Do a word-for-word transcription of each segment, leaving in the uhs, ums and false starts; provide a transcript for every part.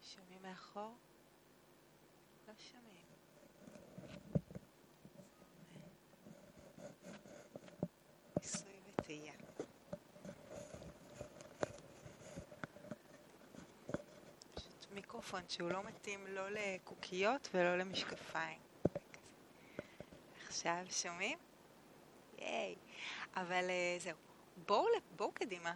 שומעים מאחור? לא שומעים. ניסוי וטעייה. פשוט מיקרופון שהוא לא מתאים לא לקוקיות ולא למשקפיים. עכשיו שומעים? ייי. אבל uh, זהו. בואו, בואו קדימה.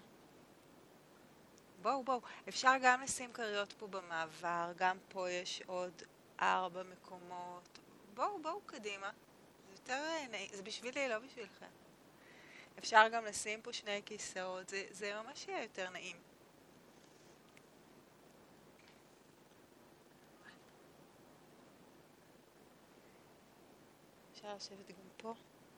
בואו, בואו. אפשר גם לשים קריות פה במעבר, גם פה יש עוד ארבע מקומות. בואו, בואו קדימה. זה יותר נעים, זה בשבילי, לא בשבילכם. אפשר גם לשים פה שני כיסאות, זה, זה ממש יהיה יותר נעים. אפשר לשבת גם פה.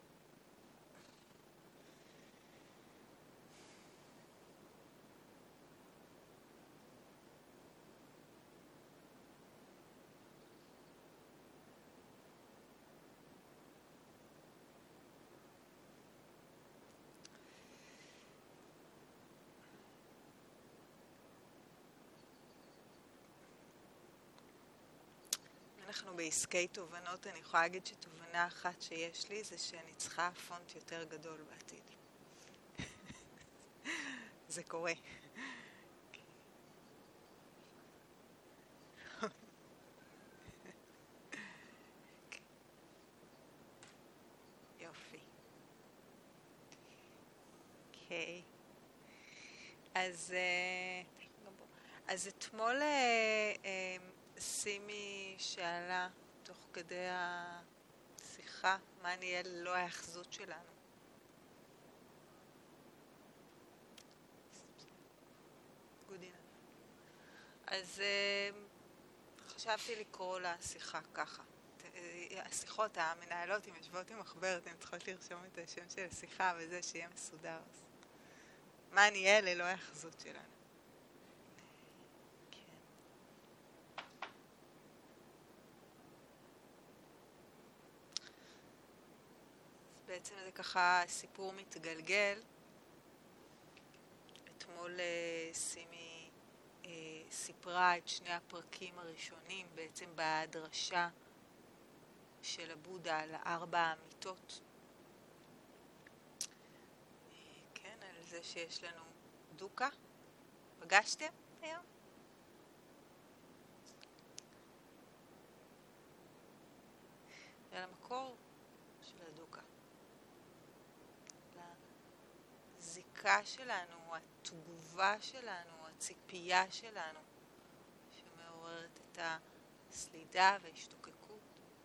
אנחנו בעסקי תובנות, אני יכולה להגיד שתובנה אחת שיש לי זה שאני צריכה פונט יותר גדול בעתיד. זה קורה. יופי. אוקיי. אז, אז אתמול סימי שאלה תוך כדי השיחה מה נהיה ללא האחזות שלנו. גודינה. אז חשבתי לקרוא לשיחה ככה. השיחות, המנהלות, אם יושבות עם מחברת, הן צריכות לרשום את השם של השיחה וזה שיהיה מסודר. מה נהיה ללא האחזות שלנו. בעצם זה ככה סיפור מתגלגל. אתמול סימי אה, סיפרה את שני הפרקים הראשונים בעצם בהדרשה של הבודה על ארבע האמיתות. אה, כן, על זה שיש לנו דוקה. פגשתם היום? על המקור של הדוקה. הזיקה שלנו, התגובה שלנו, הציפייה שלנו, שמעוררת את הסלידה וההשתוקקות.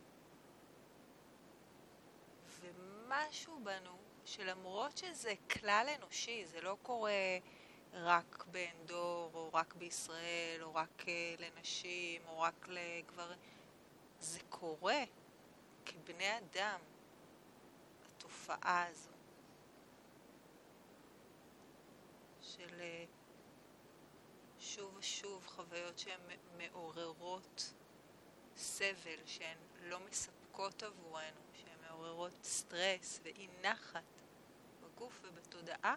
ומשהו בנו, שלמרות שזה כלל אנושי, זה לא קורה רק באין דור, או רק בישראל, או רק לנשים, או רק לגברים, זה קורה כבני אדם, התופעה הזו. של שוב ושוב חוויות שהן מעוררות סבל, שהן לא מספקות עבורנו, שהן מעוררות סטרס ואי נחת בגוף ובתודעה.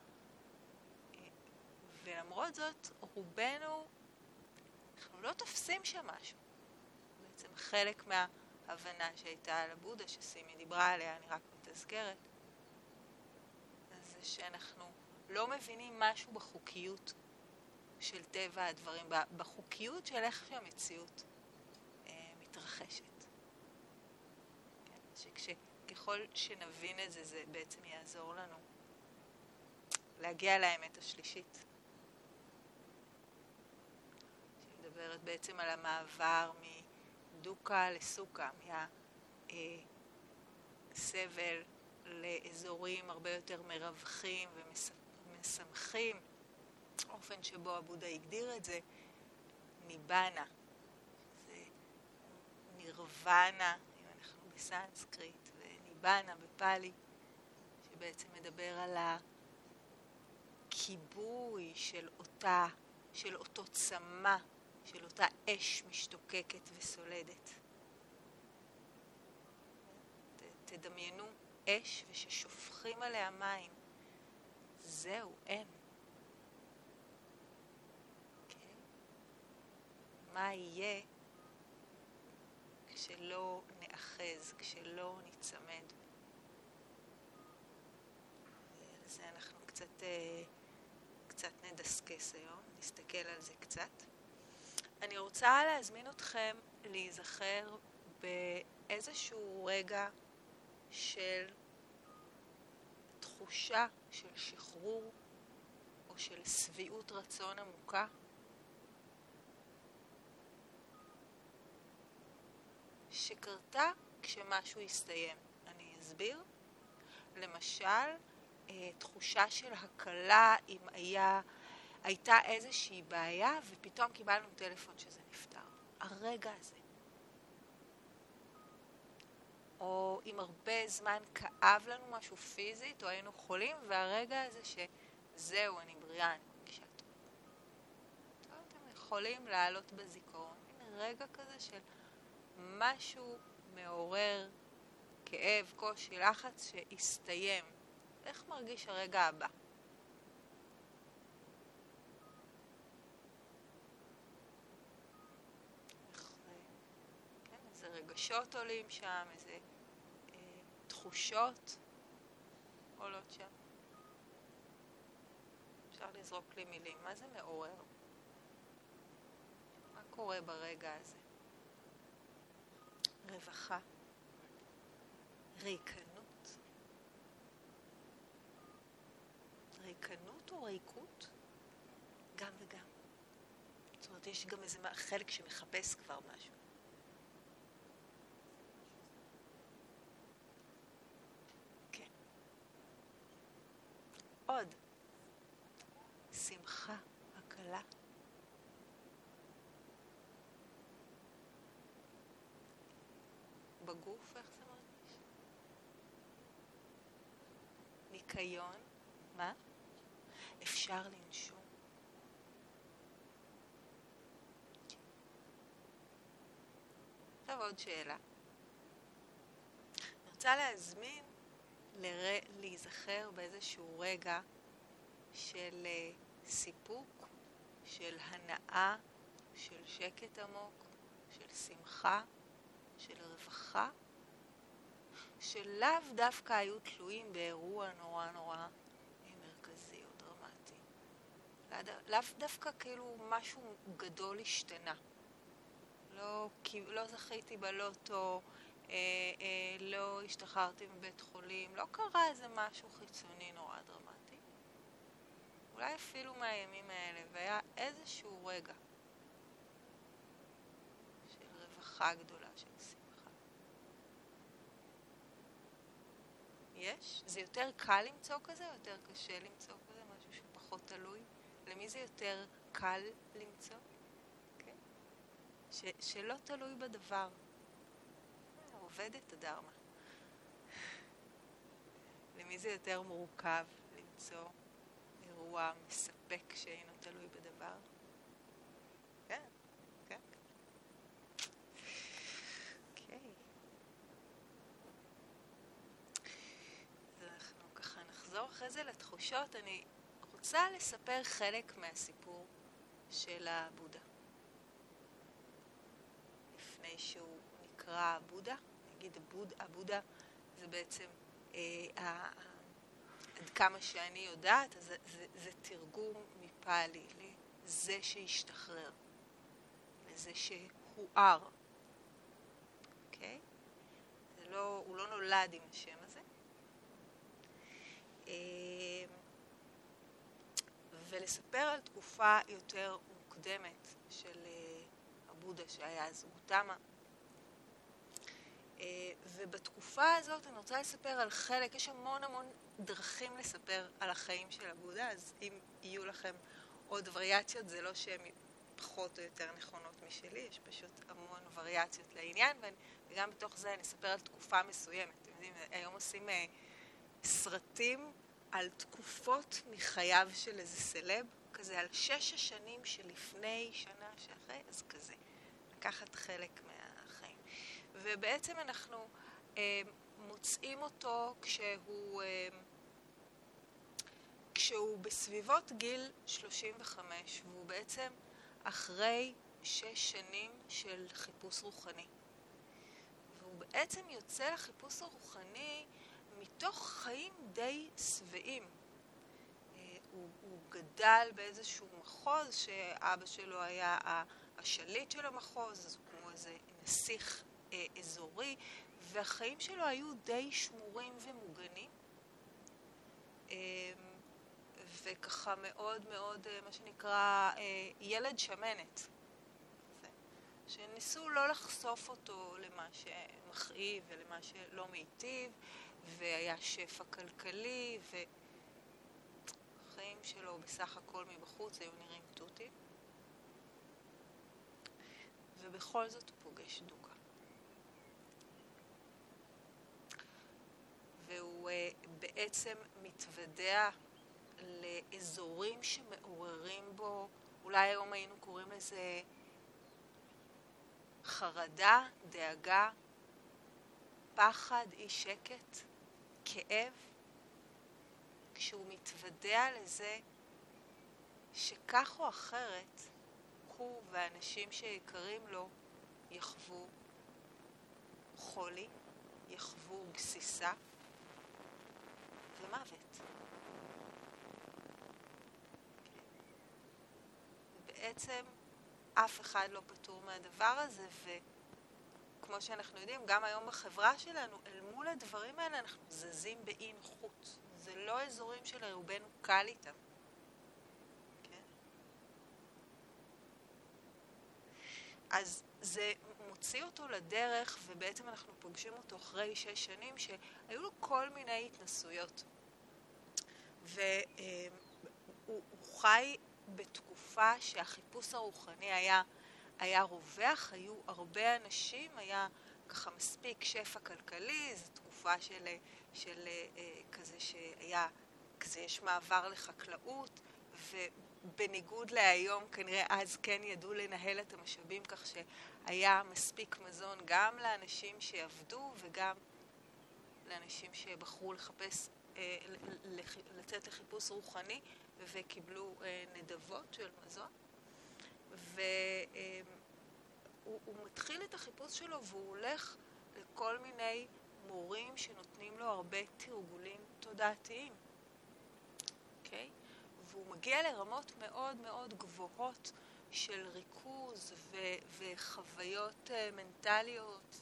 ולמרות זאת, רובנו, אנחנו לא תופסים שם משהו. בעצם חלק מההבנה שהייתה על הבודה, שסימי דיברה עליה, אני רק מתזכרת, זה שאנחנו לא מבינים משהו בחוקיות של טבע הדברים, בחוקיות של איך שהמציאות אה, מתרחשת. כן? שככל שנבין את זה, זה בעצם יעזור לנו להגיע לאמת השלישית. שמדברת בעצם על המעבר מדוקה לסוקה, מהסבל לאזורים הרבה יותר מרווחים ומשמחים, אופן שבו הבודה הגדיר את זה, ניבאנה, זה נירוונה, אם אנחנו בסנסקריט, וניבאנה בפאלי, שבעצם מדבר על הכיבוי של אותה, של אותו צמא, של אותה אש משתוקקת וסולדת. תדמיינו אש וששופכים עליה מים. זהו, אין. מה יהיה כשלא נאחז, כשלא ניצמד. לזה אנחנו קצת, קצת נדסקס היום, נסתכל על זה קצת. אני רוצה להזמין אתכם להיזכר באיזשהו רגע של תחושה של שחרור או של שביעות רצון עמוקה. שקרתה כשמשהו הסתיים. אני אסביר. למשל, תחושה של הקלה אם היה, הייתה איזושהי בעיה ופתאום קיבלנו טלפון שזה נפתר. הרגע הזה. או אם הרבה זמן כאב לנו משהו פיזית או היינו חולים והרגע הזה שזהו, אני בריאה, אני מרגישה טוב. טוב, אתם יכולים לעלות בזיכרון. הנה רגע כזה של משהו מעורר כאב, קושי, לחץ שהסתיים. איך מרגיש הרגע הבא? כן, איזה רגשות עולים שם, איזה אה, תחושות עולות שם. אפשר לזרוק לי מילים. מה זה מעורר? מה קורה ברגע הזה? רווחה, ריקנות, ריקנות או ריקות? גם וגם. זאת אומרת, יש גם איזה חלק שמחפש כבר משהו. כן. עוד. שמחה, הקלה. בגוף, איך זה מרגיש? ניקיון, מה? אפשר לנשום. עכשיו עוד שאלה. אני רוצה להזמין לר... להיזכר באיזשהו רגע של סיפוק, של הנאה, של שקט עמוק, של שמחה, של רווחה, שלאו דווקא היו תלויים באירוע נורא נורא מרכזי או דרמטי. לאו דווקא כאילו משהו גדול השתנה. לא, לא זכיתי בלוטו, אה, אה, לא השתחררתי מבית חולים, לא קרה איזה משהו חיצוני נורא דרמטי. אולי אפילו מהימים האלה, והיה איזשהו רגע של רווחה גדולה, של שמחה. יש? זה יותר קל למצוא כזה או יותר קשה למצוא כזה? משהו שפחות תלוי? למי זה יותר קל למצוא? כן? ש, שלא תלוי בדבר. עובדת הדרמה. למי זה יותר מורכב למצוא אירוע מספק שאינו תלוי בדבר? כן, כן. אוקיי. אז אנחנו ככה נחזור אחרי זה לתחושות. אני רוצה לספר חלק מהסיפור של הבודה. לפני שהוא נקרא בודה, נגיד הבוד, הבודה זה בעצם אה, אה, עד כמה שאני יודעת, אז זה, זה, זה תרגום מפאלי, לזה שהשתחרר, לזה שהואר. אוקיי? זה לא, הוא לא נולד עם השם הזה. אה, ולספר על תקופה יותר מוקדמת של אה, הבודה שהיה אז גותמה. ובתקופה הזאת אני רוצה לספר על חלק, יש המון המון דרכים לספר על החיים של הבודה, אז אם יהיו לכם עוד וריאציות, זה לא שהן פחות או יותר נכונות משלי, יש פשוט המון וריאציות לעניין, וגם בתוך זה אני אספר על תקופה מסוימת. אתם יודעים, היום עושים uh, סרטים על תקופות מחייו של איזה סלב, כזה על שש השנים שלפני שנה שאחרי, אז כזה, לקחת חלק מהחיים. ובעצם אנחנו אה, מוצאים אותו כשהוא, אה, כשהוא בסביבות גיל שלושים וחמש, והוא בעצם אחרי שש שנים של חיפוש רוחני. והוא בעצם יוצא לחיפוש הרוחני מתוך חיים די שבעים. הוא, הוא גדל באיזשהו מחוז שאבא שלו היה השליט של המחוז, אז הוא כמו איזה נסיך אה, אזורי, והחיים שלו היו די שמורים ומוגנים. אה, וככה מאוד מאוד, אה, מה שנקרא, אה, ילד שמנת. שניסו לא לחשוף אותו למה שמכאיב ולמה שלא מיטיב, והיה שפע כלכלי, והחיים שלו בסך הכל מבחוץ היו נראים תותים. ובכל זאת הוא פוגש דוקה. והוא uh, בעצם מתוודע לאזורים שמעוררים בו, אולי היום היינו קוראים לזה חרדה, דאגה, פחד, אי שקט, כאב, כשהוא מתוודע לזה שכך או אחרת הוא והאנשים שיקרים לו יחוו חולי, יחוו גסיסה ומוות. ובעצם אף אחד לא פטור מהדבר הזה, וכמו שאנחנו יודעים, גם היום בחברה שלנו, אל מול הדברים האלה אנחנו זזים באי נוחות. זה לא אזורים שלרובנו קל איתם. כן? אז זה מוציא אותו לדרך, ובעצם אנחנו פוגשים אותו אחרי שש שנים שהיו לו כל מיני התנסויות. והוא חי בתקופה שהחיפוש הרוחני היה, היה רווח, היו הרבה אנשים, היה ככה מספיק שפע כלכלי, זו תקופה של, של כזה שהיה, כזה יש מעבר לחקלאות, ובניגוד להיום כנראה אז כן ידעו לנהל את המשאבים כך שהיה מספיק מזון גם לאנשים שעבדו וגם לאנשים שבחרו לחפש, לצאת לחיפוש רוחני וקיבלו נדבות של מזון. והוא מתחיל את החיפוש שלו והוא הולך לכל מיני מורים שנותנים לו הרבה תרגולים תודעתיים. אוקיי? והוא מגיע לרמות מאוד מאוד גבוהות של ריכוז ו- וחוויות מנטליות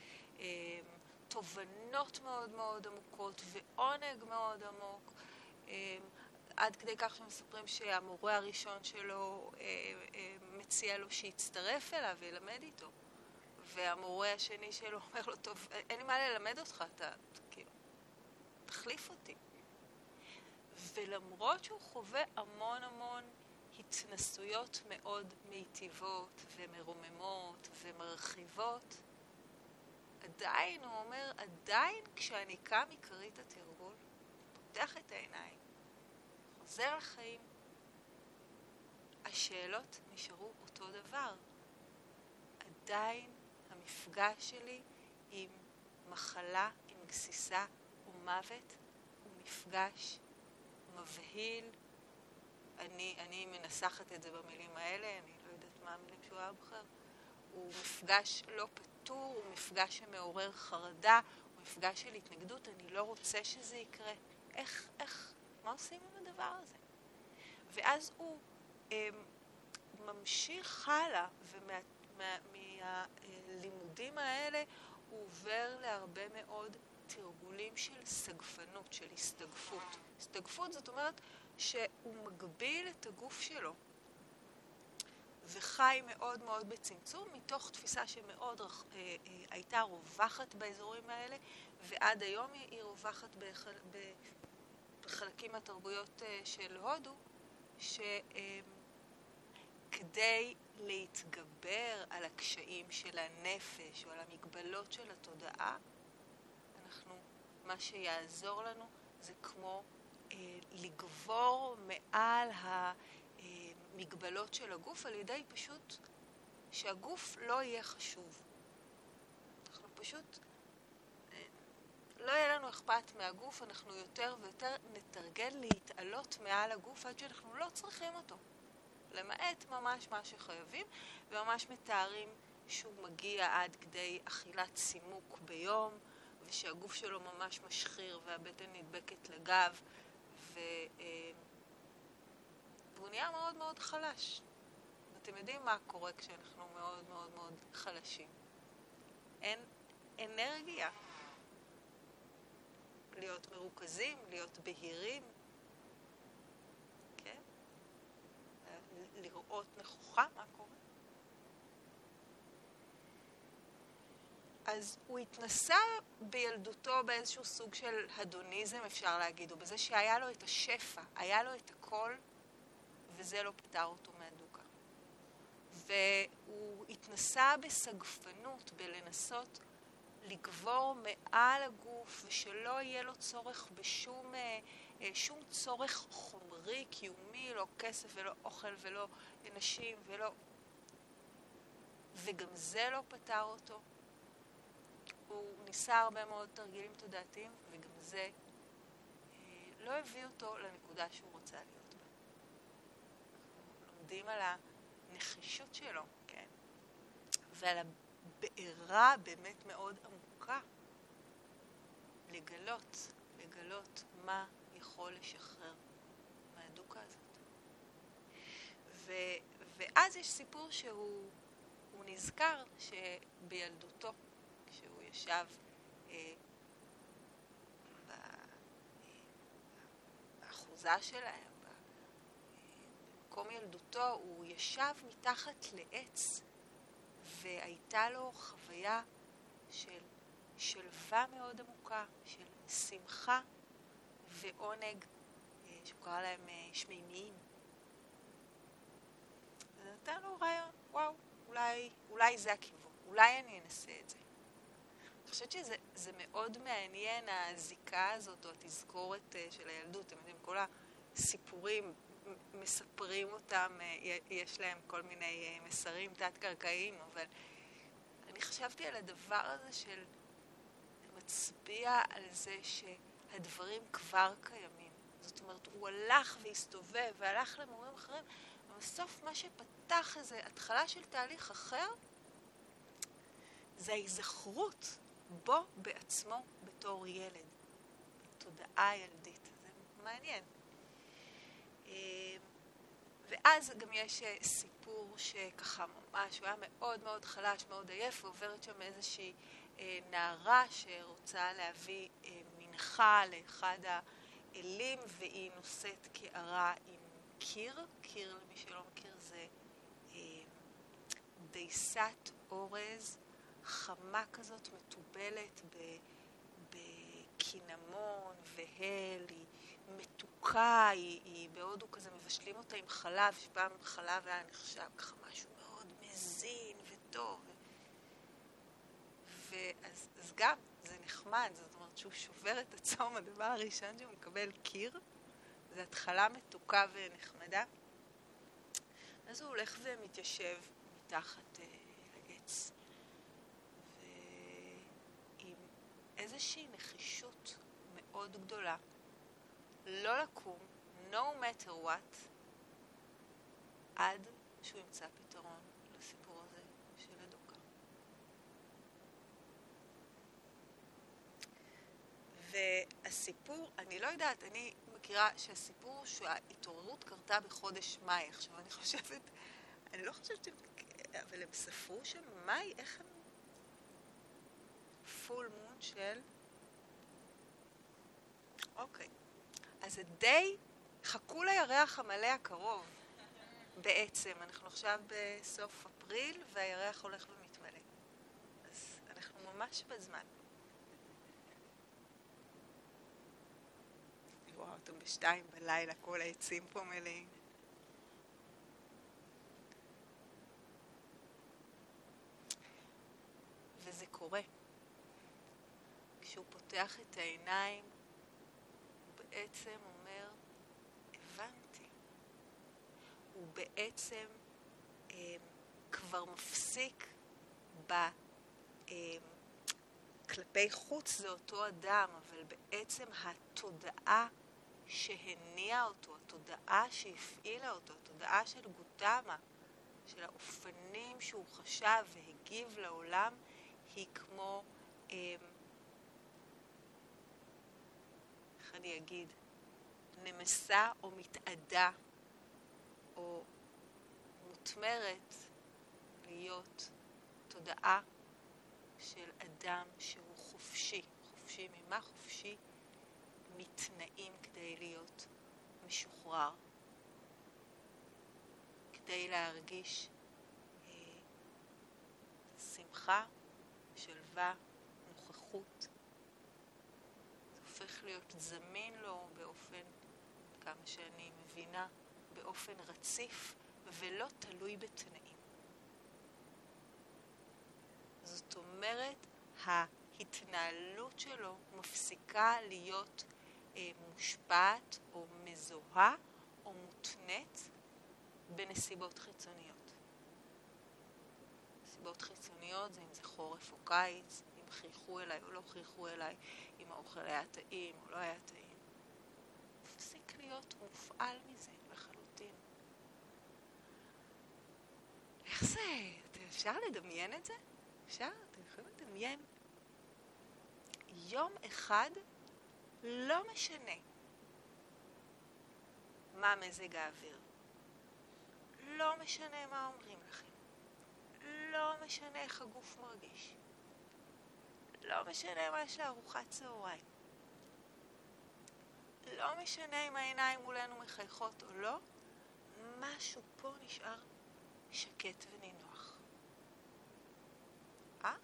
ותובנות מאוד מאוד עמוקות ועונג מאוד עמוק. עד כדי כך שמספרים שהמורה הראשון שלו אה, אה, מציע לו שיצטרף אליו וילמד איתו. והמורה השני שלו אומר לו, טוב, אין לי מה ללמד אותך, אתה, כאילו, תחליף אותי. ולמרות שהוא חווה המון המון התנסויות מאוד מיטיבות ומרוממות ומרחיבות, עדיין, הוא אומר, עדיין כשאני קם מכרית התרגול, פותח את העיניים, חוזר לחיים, השאלות נשארו אותו דבר. עדיין המפגש שלי עם מחלה, עם גסיסה ומוות, הוא מפגש מבהיל. אני, אני מנסחת את זה במילים האלה, אני לא יודעת מה המילים שהוא היה בחר. הוא מפגש לא פתור, הוא מפגש שמעורר חרדה, הוא מפגש של התנגדות, אני לא רוצה שזה יקרה. איך, איך, מה עושים עם הדבר הזה? ואז הוא אה, ממשיך הלאה, ומהלימודים מה, מה, האלה הוא עובר להרבה מאוד תרגולים של סגפנות, של הסתגפות. הסתגפות זאת אומרת שהוא מגביל את הגוף שלו, וחי מאוד מאוד בצמצום, מתוך תפיסה שמאוד רח, אה, אה, הייתה רווחת באזורים האלה, ועד היום היא רווחת בחל, בחלקים מהתרבויות אה, של הודו, שכדי אה, להתגבר על הקשיים של הנפש או על המגבלות של התודעה, אנחנו, מה שיעזור לנו זה כמו אה, לגבור מעל ה... מגבלות של הגוף על ידי פשוט שהגוף לא יהיה חשוב. אנחנו פשוט לא יהיה לנו אכפת מהגוף, אנחנו יותר ויותר נתרגל להתעלות מעל הגוף עד שאנחנו לא צריכים אותו. למעט ממש מה שחייבים, וממש מתארים שהוא מגיע עד כדי אכילת צימוק ביום, ושהגוף שלו ממש משחיר והבטן נדבקת לגב, ו... והוא נהיה מאוד מאוד חלש. אתם יודעים מה קורה כשאנחנו מאוד מאוד מאוד חלשים. אין אנרגיה. להיות מרוכזים, להיות בהירים, כן? לראות נכוחה מה קורה. אז הוא התנסה בילדותו באיזשהו סוג של הדוניזם, אפשר להגיד, ובזה שהיה לו את השפע, היה לו את הכל, וזה לא פתר אותו מהדוקה. והוא התנסה בסגפנות, בלנסות לגבור מעל הגוף, ושלא יהיה לו צורך בשום שום צורך חומרי, קיומי, לא כסף ולא אוכל ולא נשים ולא... וגם זה לא פתר אותו. הוא ניסה הרבה מאוד תרגילים תודעתיים, וגם זה אה, לא הביא אותו לנקודה שהוא רוצה להיות בה. אנחנו לומדים על הנחישות שלו, כן? ועל הבעירה באמת מאוד עמוקה לגלות, לגלות מה יכול לשחרר מהדוקה הזאת. ו, ואז יש סיפור שהוא הוא נזכר שבילדותו, כשהוא ישב אה, באחוזה שלהם, במקום ילדותו, הוא ישב מתחת לעץ, והייתה לו חוויה של שלווה מאוד עמוקה, של שמחה ועונג, שהוא קרא להם שמימיים. זה נתן לו רעיון, וואו, אולי, אולי זה הכיוון, אולי אני אנסה את זה. אני חושבת שזה זה מאוד מעניין, הזיקה הזאת, או התזכורת של הילדות. אתם יודעים, כל הסיפורים, מספרים אותם, יש להם כל מיני מסרים תת-קרקעיים, אבל אני חשבתי על הדבר הזה של מצביע על זה שהדברים כבר קיימים. זאת אומרת, הוא הלך והסתובב והלך למורים אחרים, ובסוף מה שפתח איזה התחלה של תהליך אחר, זה ההיזכרות בו בעצמו בתור ילד. תודעה ילדית. זה מעניין. ואז גם יש סיפור שככה ממש, הוא היה מאוד מאוד חלש, מאוד עייף, ועוברת שם איזושהי נערה שרוצה להביא מנחה לאחד האלים, והיא נושאת קערה עם קיר. קיר, למי שלא מכיר, זה דייסת אורז חמה כזאת, מטובלת בקינמון והל, היא מתוקה, היא, היא בהודו כזה מבשלים אותה עם חלב, שפעם חלב היה נחשב ככה משהו מאוד מזין וטוב. ואז אז גם זה נחמד, זאת אומרת שהוא שובר את הצום, הדבר הראשון שהוא מקבל קיר, זה התחלה מתוקה ונחמדה. אז הוא הולך ומתיישב מתחת אה, לעץ, ועם איזושהי נחישות מאוד גדולה, לא לקום, no matter what, עד שהוא ימצא פתרון לסיפור הזה של הדוקה. והסיפור, אני לא יודעת, אני מכירה שהסיפור שההתעוררות קרתה בחודש מאי. עכשיו אני חושבת, אני לא חושבת שהם, אבל הם ספרו שם מאי, איך הם? פול מון של... אוקיי. אז זה די, חכו לירח המלא הקרוב בעצם. אנחנו עכשיו בסוף אפריל והירח הולך ומתמלא. אז אנחנו ממש בזמן. אני רואה אותם בשתיים בלילה, כל העצים פה מלאים. וזה קורה. כשהוא פותח את העיניים, בעצם אומר, הבנתי. הוא בעצם אה, כבר מפסיק ב... אה, כלפי חוץ זה אותו אדם, אבל בעצם התודעה שהניעה אותו, התודעה שהפעילה אותו, התודעה של הסיסטמה של האופנים שהוא חשב והגיב לעולם היא כמו, אה, איך אני אגיד, נמסה או מתעדה או מותמרת להיות תודעה של אדם שהוא חופשי. חופשי ממה? חופשי מתנאים כדי להיות משוחרר, כדי להרגיש אה, שמחה, שלווה, נוכחות. זה הופך להיות זמין לו באופן, כמה שאני מבינה, באופן רציף ולא תלוי בתנאים. זאת אומרת, ההתנהלות שלו מפסיקה להיות אה, מושפעת או מזוהה או מותנית בנסיבות חיצוניות. נסיבות חיצוניות זה אם זה חורף או קיץ, אם חייכו אליי או לא חייכו אליי, אם האוכל היה טעים או לא היה טעים. מפסיק להיות מופעל מזה לחלוטין. איך זה? אפשר לדמיין את זה? אפשר? אתם יכולים לדמיין? יום אחד לא משנה מה מזג האוויר. לא משנה מה אומרים לכם. לא משנה איך הגוף מרגיש. לא משנה מה יש לארוחת צהריים. לא משנה אם העיניים מולנו מחייכות או לא, משהו פה נשאר שקט ונינוח. אה?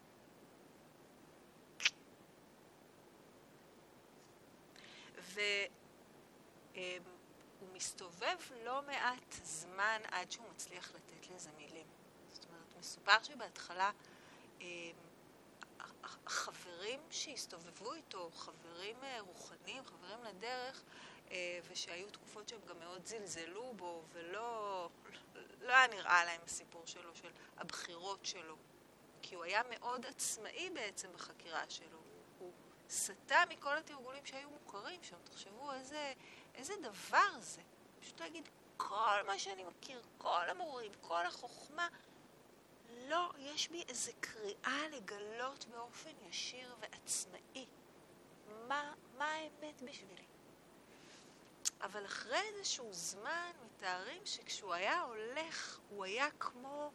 והוא מסתובב לא מעט זמן עד שהוא מצליח לתת לזה מילים. זאת אומרת, מסופר שבהתחלה החברים שהסתובבו איתו, חברים רוחניים, חברים לדרך, ושהיו תקופות שהם גם מאוד זלזלו בו, ולא לא היה נראה להם הסיפור שלו, של הבחירות שלו. כי הוא היה מאוד עצמאי בעצם בחקירה שלו. הוא סטה מכל התרגולים שהיו מוכרים שם. תחשבו איזה, איזה דבר זה. פשוט להגיד, כל מה שאני מכיר, כל המורים, כל החוכמה, לא, יש בי איזו קריאה לגלות באופן ישיר ועצמאי. מה, מה האמת בשבילי? אבל אחרי איזשהו זמן מתארים שכשהוא היה הולך, הוא היה כמו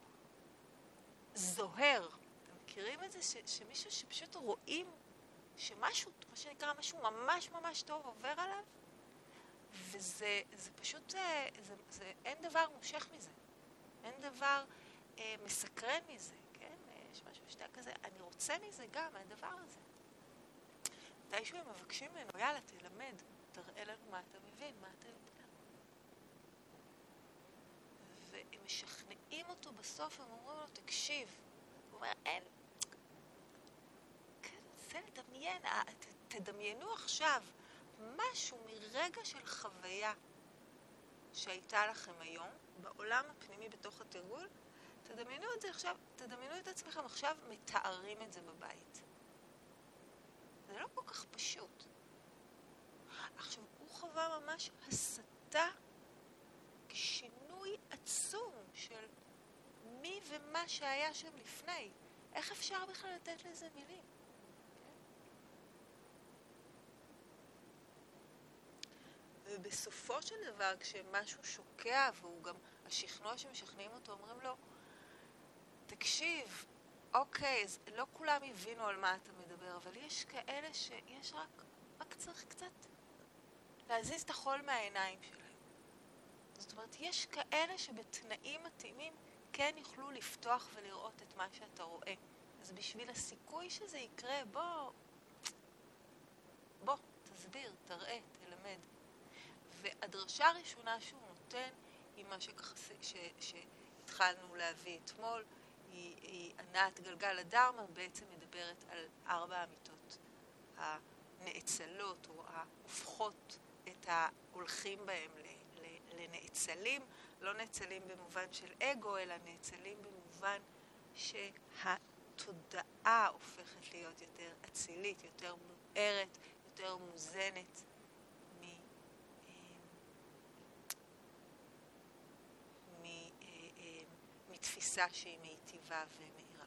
זוהר. אתם מכירים את זה? ש, שמישהו שפשוט רואים שמשהו, מה שנקרא, משהו ממש ממש טוב עובר עליו, וזה זה פשוט, זה, זה, זה, אין דבר מושך מזה. אין דבר אה, מסקרן מזה, כן? יש משהו שאתה כזה, אני רוצה מזה גם, הדבר הזה. מתישהו הם מבקשים ממנו, יאללה, תלמד, תראה לנו מה אתה מבין, מה אתה יודע. והם משכנעים אותו בסוף, הם אומרים לו, תקשיב. הוא אומר, אין. כן, זה לדמיין, ת, תדמיינו עכשיו משהו מרגע של חוויה שהייתה לכם היום, בעולם הפנימי בתוך התרגול, תדמיינו את זה עכשיו, תדמיינו את עצמכם עכשיו, מתארים את זה בבית. זה לא כל כך פשוט. עכשיו, הוא חווה ממש הסתה, שינוי עצום של מי ומה שהיה שם לפני. איך אפשר בכלל לתת לזה מילים? כן? ובסופו של דבר, כשמשהו שוקע, והוא גם, השכנוע שמשכנעים אותו, אומרים לו, תקשיב, אוקיי, אז לא כולם הבינו על מה אתה מדבר, אבל יש כאלה שיש רק, רק צריך קצת להזיז את החול מהעיניים שלהם. זאת אומרת, יש כאלה שבתנאים מתאימים כן יוכלו לפתוח ולראות את מה שאתה רואה. אז בשביל הסיכוי שזה יקרה, בוא, בוא, תסביר, תראה, תלמד. והדרשה הראשונה שהוא נותן היא מה שככה, ש, שהתחלנו להביא אתמול, היא, היא ענת גלגל הדרמה, בעצם מדברת על ארבע האמיתות הנאצלות או ההופכות את ההולכים בהם לנאצלים, לא נאצלים במובן של אגו, אלא נאצלים במובן שהתודעה הופכת להיות יותר אצילית, יותר מוארת, יותר מוזנת מ... מ... תפיסה שהיא מיטיבה ומהירה.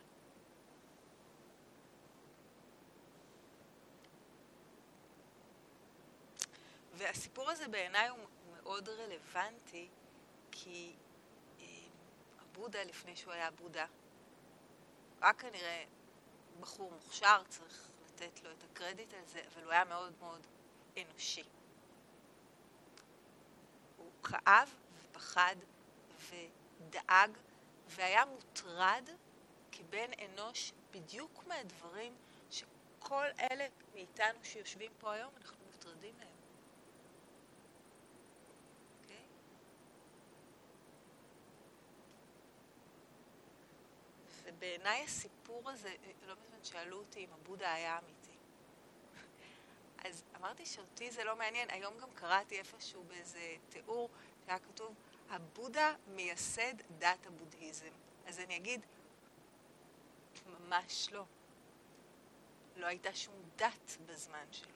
והסיפור הזה בעיניי הוא מאוד רלוונטי, כי אה, הבודה לפני שהוא היה בודה, רק כנראה בחור מוכשר, צריך לתת לו את הקרדיט על זה, אבל הוא היה מאוד מאוד אנושי. הוא כאב ופחד ודאג והיה מוטרד כבן אנוש בדיוק מהדברים שכל אלה מאיתנו שיושבים פה היום אנחנו מוטרדים מהם. אוקיי? ובעיניי הסיפור הזה, לא מזמן שאלו אותי אם הבודה היה אמיתי. אז אמרתי שאותי זה לא מעניין. היום גם קראתי איפשהו באיזה תיאור שהיה כתוב, הבודה מייסד דת הבודהיזם. אז אני אגיד, ממש לא. לא הייתה שום דת בזמן שלו.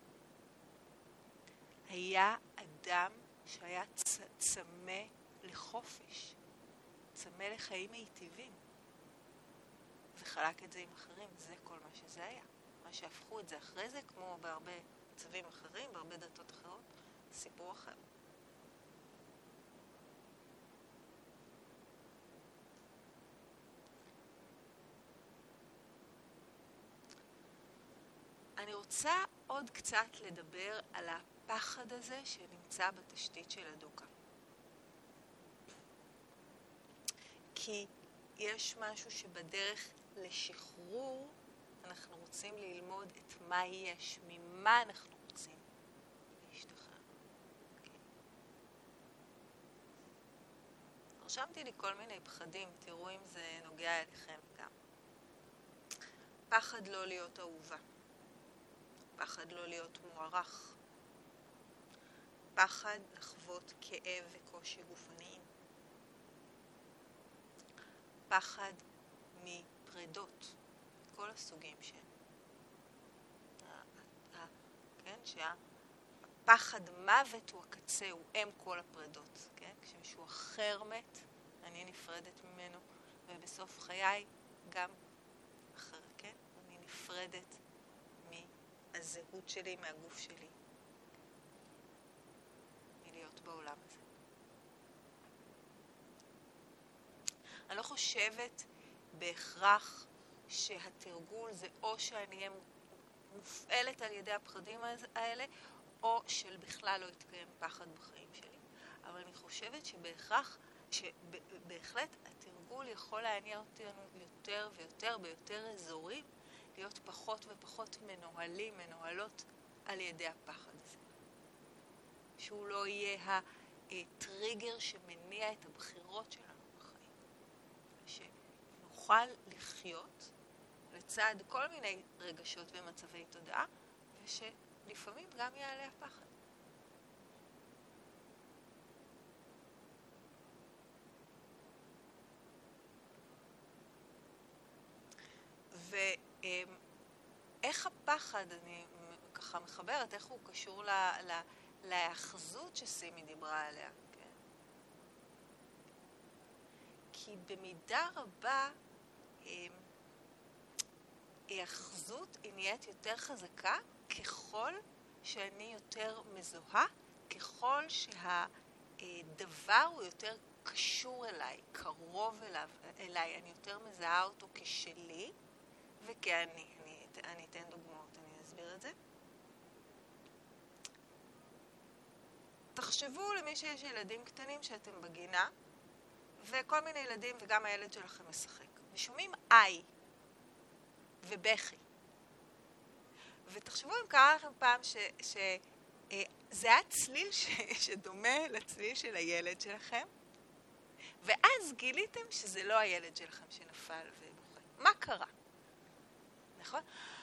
היה אדם שהיה צ- צמא לחופש, צמא לחיים מיטיבים, וחלק את זה עם אחרים. זה כל מה שזה היה. מה שהפכו את זה אחרי זה, כמו בהרבה צווים אחרים, בהרבה דתות אחרות, סיפור אחר. אני רוצה עוד קצת לדבר על הפחד הזה שנמצא בתשתית של הדוקה. כי יש משהו שבדרך לשחרור אנחנו רוצים ללמוד את מה יש, ממה אנחנו רוצים להשתחרר. Okay. רשמתי לי כל מיני פחדים, תראו אם זה נוגע אליכם גם. פחד לא להיות אהובה. פחד לא להיות מוערך. פחד לחוות כאב וקושי גופניים. פחד מפרדות, כל הסוגים שהם. כן, שהפחד מוות הוא הקצה, הוא אם כל הפרדות. כן? כשמישהו אחר מת, אני נפרדת ממנו, ובסוף חיי גם אחר, כן? אני נפרדת מהזהות שלי, מהגוף שלי, מלהיות בעולם הזה. אני לא חושבת בהכרח שהתרגול זה או שאני אהיה מופעלת על ידי הפחדים האלה, או של בכלל לא יתקיים פחד בחיים שלי. אבל אני חושבת שבהכרח, שבהחלט התרגול יכול להניע אותנו יותר ויותר, ביותר אזורים, להיות פחות ופחות מנוהלים, מנוהלות על ידי הפחד הזה. שהוא לא יהיה הטריגר שמניע את הבחירות שלנו בחיים. שנוכל לחיות לצד כל מיני רגשות ומצבי תודעה, ושלפעמים גם יעלה הפחד. ואיך הפחד, אני ככה מחברת, איך הוא קשור ל, ל, להאחזות שסימי דיברה עליה, כן? כי במידה רבה ההאחזות היא נהיית יותר חזקה ככל שאני יותר מזוהה, ככל שהדבר הוא יותר קשור אליי, קרוב אליו, אליי, אני יותר מזהה אותו כשלי וכאני. אני, אני אתן דוגמאות, אני אסביר את זה. תחשבו למי שיש ילדים קטנים שאתם בגינה, וכל מיני ילדים וגם הילד שלכם משחק. ושומעים איי ובכי. ותחשבו אם קרה לכם פעם שזה היה צליל ש, שדומה לצליל של הילד שלכם, ואז גיליתם שזה לא הילד שלכם שנפל ובוכה. מה קרה? נכון?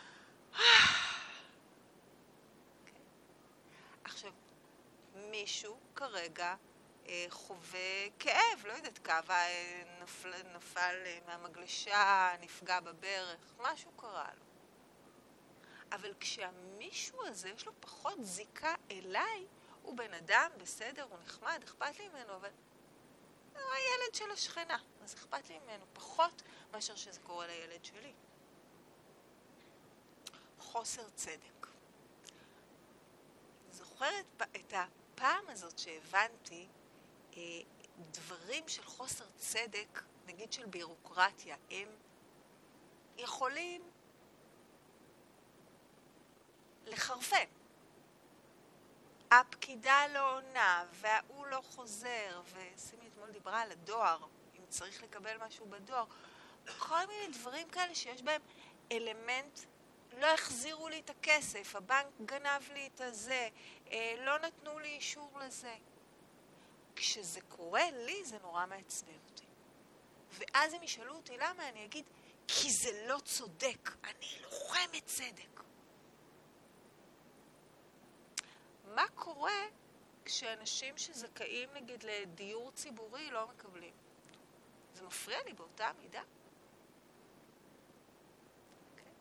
Okay. עכשיו, מישהו כרגע אה, חווה כאב, לא יודעת, כאבה, נפל, נפל אה, מהמגלשה, נפגע בברך, משהו קרה לו. אבל כשהמישהו הזה יש לו פחות זיקה אליי, הוא בן אדם, בסדר, הוא נחמד, אכפת לי ממנו, אבל הוא הילד של השכנה, אז אכפת לי ממנו פחות מאשר שזה קורה לילד שלי. חוסר צדק. זוכרת את הפעם הזאת שהבנתי דברים של חוסר צדק, נגיד של בירוקרטיה, הם יכולים לחרפן. הפקידה לא עונה, והוא לא חוזר, ושימי אתמול דיברה על הדואר, אם צריך לקבל משהו בדואר, כל מיני דברים כאלה שיש בהם אלמנט, לא החזירו לי את הכסף, הבנק גנב לי את הזה, לא נתנו לי אישור לזה. כשזה קורה לי זה נורא מעצבן אותי. ואז הם ישאלו אותי למה, אני אגיד, כי זה לא צודק, אני לוחמת צדק. מה קורה כשאנשים שזכאים נגיד לדיור ציבורי לא מקבלים? זה מפריע לי באותה מידה. Okay.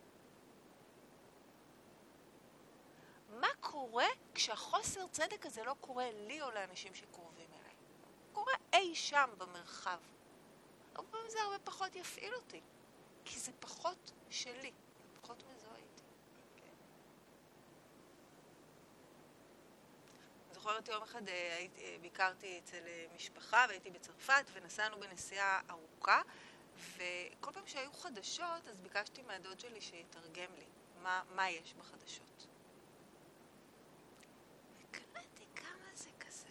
מה קורה כשהחוסר צדק הזה לא קורה לי או לאנשים שקרובים אליי? קורה אי שם במרחב. הרבה פעמים זה הרבה פחות יפעיל אותי, כי זה פחות שלי, פחות מזוהה איתי. Okay. זוכרת יום אחד הייתי, ביקרתי אצל משפחה והייתי בצרפת ונסענו בנסיעה ארוכה, וכל פעם שהיו חדשות אז ביקשתי מהדוד שלי שיתרגם לי מה, מה יש בחדשות. וקלטתי כמה זה כזה.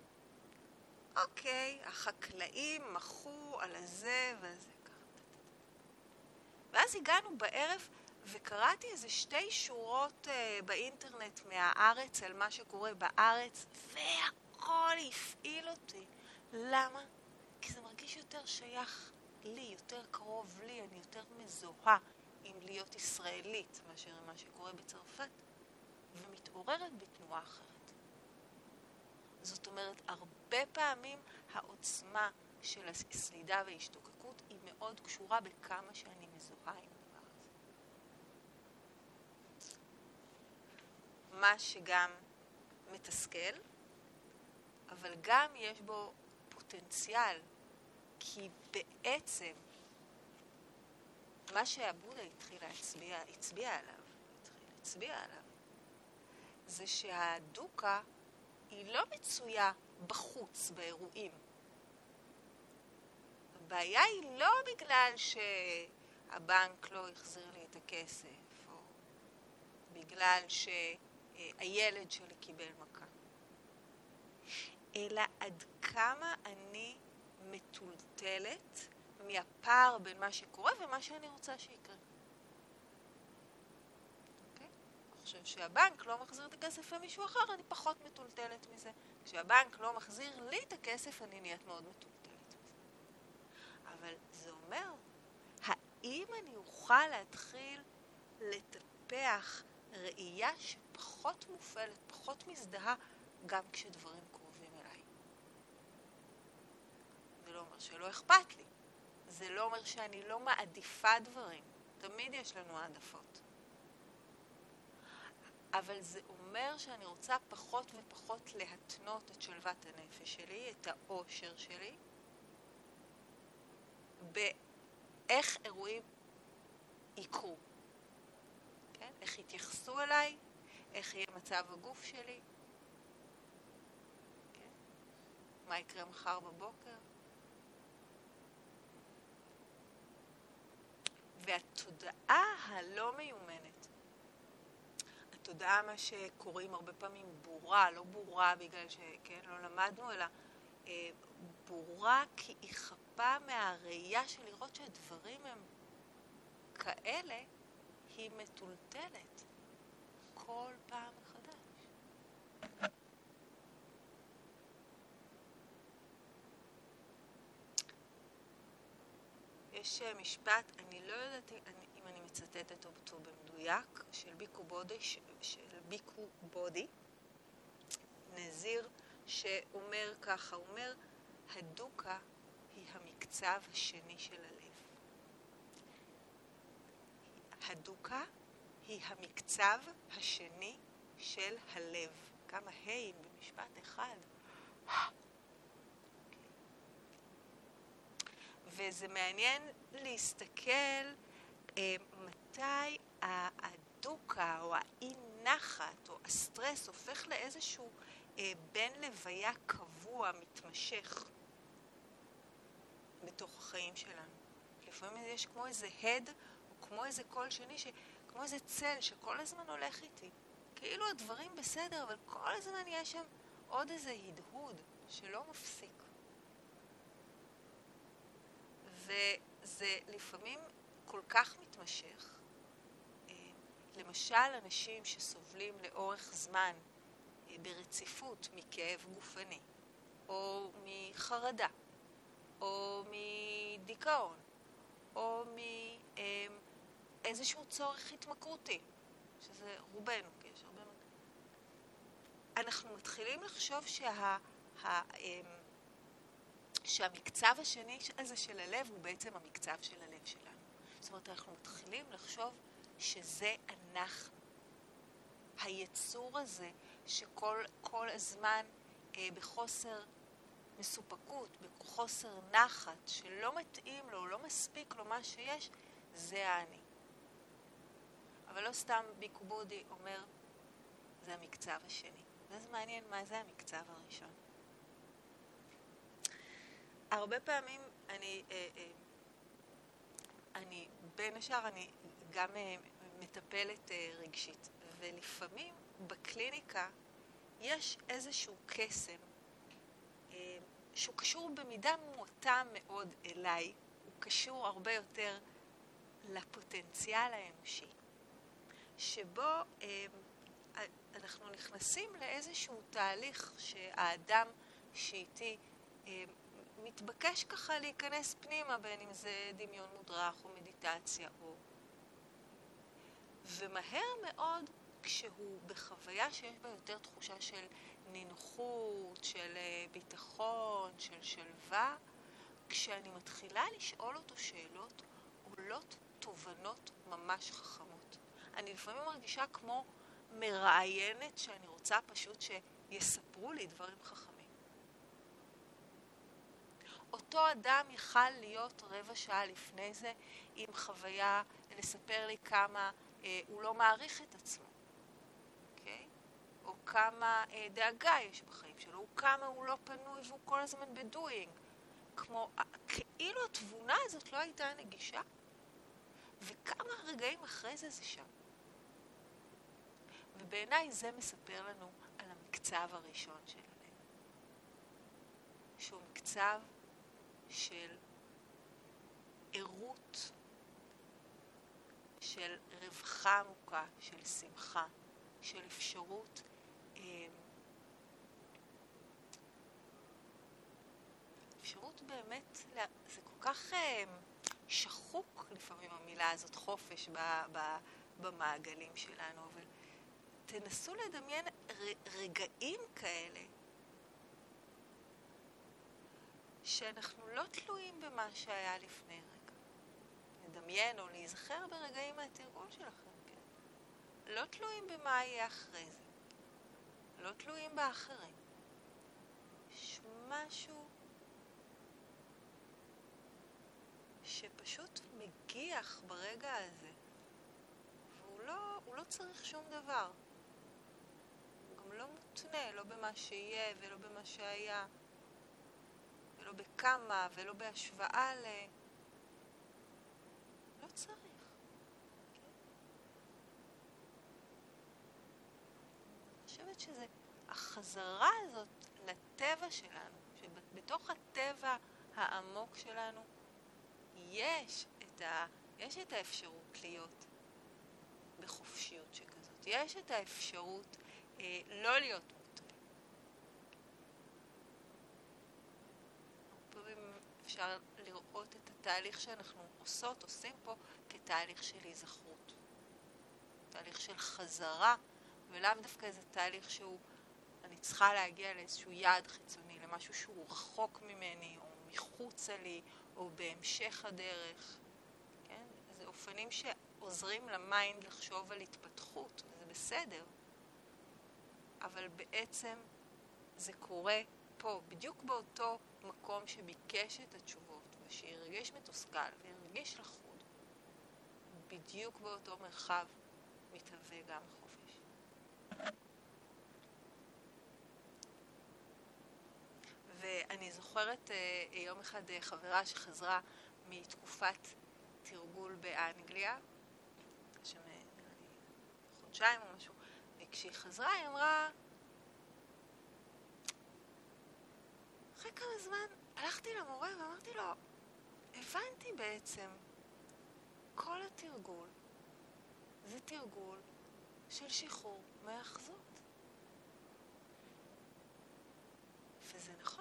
אוקיי, החקלאים מחו על הזה וזה ככה. ואז הגענו בערב וקראתי איזה שתי שורות uh, באינטרנט מהארץ על מה שקורה בארץ, והכל הפעיל אותי. למה? כי זה מרגיש יותר שייך לי, יותר קרוב לי, אני יותר מזוהה עם להיות ישראלית מאשר מה שקורה בצרפת, ומתעוררת בתנועה אחרת. זאת אומרת, הרבה פעמים העוצמה של הסלידה וההשתוקקות היא מאוד קשורה בכמה שאני מזוהה עם הדבר הזה. מה שגם מתסכל, אבל גם יש בו פוטנציאל, כי בעצם מה שהבודה התחיל להצביע, הצביע עליו, התחיל להצביע עליו, זה שהדוקה היא לא מצויה בחוץ, באירועים. הבעיה היא לא בגלל שהבנק לא החזיר לי את הכסף, או בגלל שהילד שלי קיבל מכה, אלא עד כמה אני מטולטלת מהפער בין מה שקורה ומה שאני רוצה שיקרה. אוקיי? אני חושב שהבנק לא מחזיר את הכסף למישהו אחר, אני פחות מטולטלת מזה. כשהבנק לא מחזיר לי את הכסף, אני נהיית מאוד מטולטלת מזה. אבל זה אומר, האם אני אוכל להתחיל לטפח ראייה שפחות מופעלת, פחות מזדהה, גם כשדברים קרובים אליי? זה לא אומר שלא אכפת לי. זה לא אומר שאני לא מעדיפה דברים. תמיד יש לנו העדפות. אבל זה אומר שאני רוצה פחות ופחות להתנות את שלוות הנפש שלי, את האושר שלי, באיך אירועים יקרו. כן? איך יתייחסו אליי, איך יהיה מצב הגוף שלי, כן? מה יקרה מחר בבוקר. והתודעה הלא מיומנת, התודעה מה שקוראים הרבה פעמים בורה, לא בורה בגלל שכן, לא למדנו, אלא אה, בורה כי היא חפה מהראייה של לראות שהדברים הם כאלה, היא מטולטלת כל פעם מחדש. יש משפט, אני לא יודעת אם אני מצטטת אותו במדויק, של ביקו בודי, של ביקו בודי, נזיר, שאומר ככה, הוא אומר, הדוקה היא המקצב השני של הלב. הדוקה היא המקצב השני של הלב. כמה היים במשפט אחד. וזה מעניין להסתכל אה, מתי הדוקה או האי נחת או הסטרס הופך לאיזשהו אה, בין לוויה קבוע, מתמשך בתוך החיים שלנו. לפעמים יש כמו איזה הד או כמו איזה קול שני, ש... כמו איזה צל שכל הזמן הולך איתי. כאילו הדברים בסדר, אבל כל הזמן יש שם עוד איזה הדהוד שלא מפסיק. וזה לפעמים כל כך מתמשך. למשל, אנשים שסובלים לאורך זמן ברציפות מכאב גופני, או מחרדה, או מדיכאון, או מאיזשהו צורך התמכרותי, שזה רובנו, כי יש הרבה מאוד. אנחנו מתחילים לחשוב שה... ה... שהמקצב השני הזה של הלב הוא בעצם המקצב של הלב שלנו. זאת אומרת, אנחנו מתחילים לחשוב שזה אנחנו. היצור הזה שכל כל הזמן אה, בחוסר מסופקות, בחוסר נחת, שלא מתאים לו, לא מספיק לו מה שיש, זה האני. אבל לא סתם ביקובודי אומר, זה המקצב השני. וזה מעניין מה זה המקצב הראשון. הרבה פעמים אני, אה, אה, אני בין השאר, אני גם אה, מטפלת אה, רגשית, ולפעמים בקליניקה יש איזשהו קסם אה, שהוא קשור במידה מועטה מאוד אליי, הוא קשור הרבה יותר לפוטנציאל האנושי, שבו אה, אנחנו נכנסים לאיזשהו תהליך שהאדם שאיתי אה, מתבקש ככה להיכנס פנימה, בין אם זה דמיון מודרך או מדיטציה או... ומהר מאוד, כשהוא בחוויה שיש בה יותר תחושה של נינוחות, של ביטחון, של שלווה, כשאני מתחילה לשאול אותו שאלות, עולות תובנות ממש חכמות. אני לפעמים מרגישה כמו מראיינת שאני רוצה פשוט שיספרו לי דברים חכמים. אותו אדם יכל להיות רבע שעה לפני זה עם חוויה לספר לי כמה אה, הוא לא מעריך את עצמו, אוקיי? או כמה אה, דאגה יש בחיים שלו, או כמה הוא לא פנוי והוא כל הזמן בדואינג. כמו, כאילו התבונה הזאת לא הייתה נגישה, וכמה רגעים אחרי זה זה שם. ובעיניי זה מספר לנו על המקצב הראשון של הלב. שהוא מקצב של עירות, של רווחה עמוקה, של שמחה, של אפשרות אפשרות באמת, זה כל כך שחוק לפעמים המילה הזאת, חופש במעגלים שלנו, אבל תנסו לדמיין רגעים כאלה שאנחנו לא תלויים במה שהיה לפני רגע. לדמיין או להיזכר ברגעים מהתרגול שלכם, כן? לא תלויים במה יהיה אחרי זה. לא תלויים באחרים. יש משהו שפשוט מגיח ברגע הזה, והוא לא, הוא לא צריך שום דבר. הוא גם לא מותנה, לא במה שיהיה ולא במה שהיה. ולא בכמה, ולא בהשוואה ל... לא צריך. Okay? אני חושבת שזה החזרה הזאת לטבע שלנו, שבתוך הטבע העמוק שלנו יש את, ה... יש את האפשרות להיות בחופשיות שכזאת. יש את האפשרות אה, לא להיות מותנה. אפשר לראות את התהליך שאנחנו עושות, עושים פה, כתהליך של היזכרות. תהליך של חזרה, ולאו דווקא איזה תהליך שהוא, אני צריכה להגיע לאיזשהו יעד חיצוני, למשהו שהוא רחוק ממני, או מחוצה לי, או בהמשך הדרך. כן? זה אופנים שעוזרים למיינד לחשוב על התפתחות, וזה בסדר. אבל בעצם זה קורה פה, בדיוק באותו מקום שביקש את התשובות, שירגיש מתוסכל וירגיש לחוד, בדיוק באותו מרחב מתהווה גם החופש. ואני זוכרת אה, יום אחד אה, חברה שחזרה מתקופת תרגול באנגליה, שם נראה לי חודשיים או משהו, וכשהיא חזרה היא אמרה, אחרי כמה זמן הלכתי למורה ואמרתי לו, הבנתי בעצם, כל התרגול זה תרגול של שחרור מהאחזות. וזה נכון.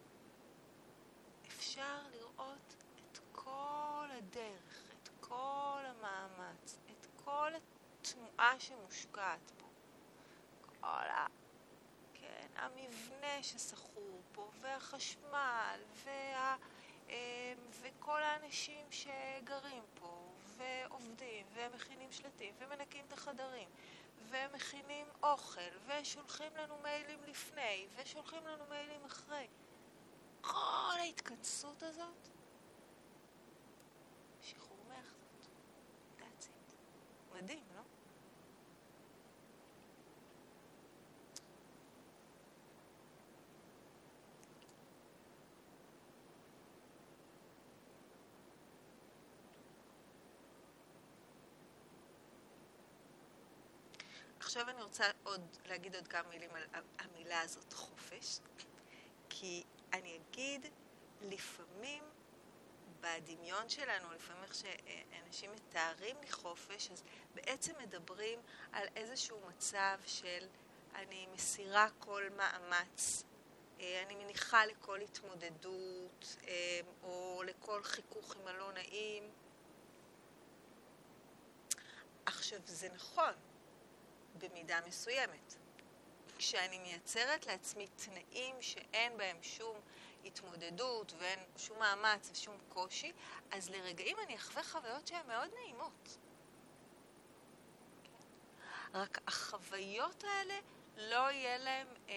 אפשר לראות את כל הדרך, את כל המאמץ, את כל התנועה שמושקעת פה. כל ה... כן, המבנה שסחור פה, והחשמל, וה... וכל האנשים שגרים פה, ועובדים, ומכינים שלטים, ומנקים את החדרים, ומכינים אוכל, ושולחים לנו מיילים לפני, ושולחים לנו מיילים אחרי. כל ההתכנסות הזאת, שחרור מאחזות. That's it. מדהים, לא? עכשיו אני רוצה עוד להגיד עוד כמה מילים על המילה הזאת, חופש. כי אני אגיד, לפעמים בדמיון שלנו, לפעמים איך שאנשים מתארים לי חופש, אז בעצם מדברים על איזשהו מצב של אני מסירה כל מאמץ, אני מניחה לכל התמודדות, או לכל חיכוך עם הלא נעים. עכשיו, זה נכון במידה מסוימת. כשאני מייצרת לעצמי תנאים שאין בהם שום התמודדות ואין שום מאמץ ושום קושי, אז לרגעים אני אחווה חוויות שהן מאוד נעימות. רק החוויות האלה לא יהיה להם אה,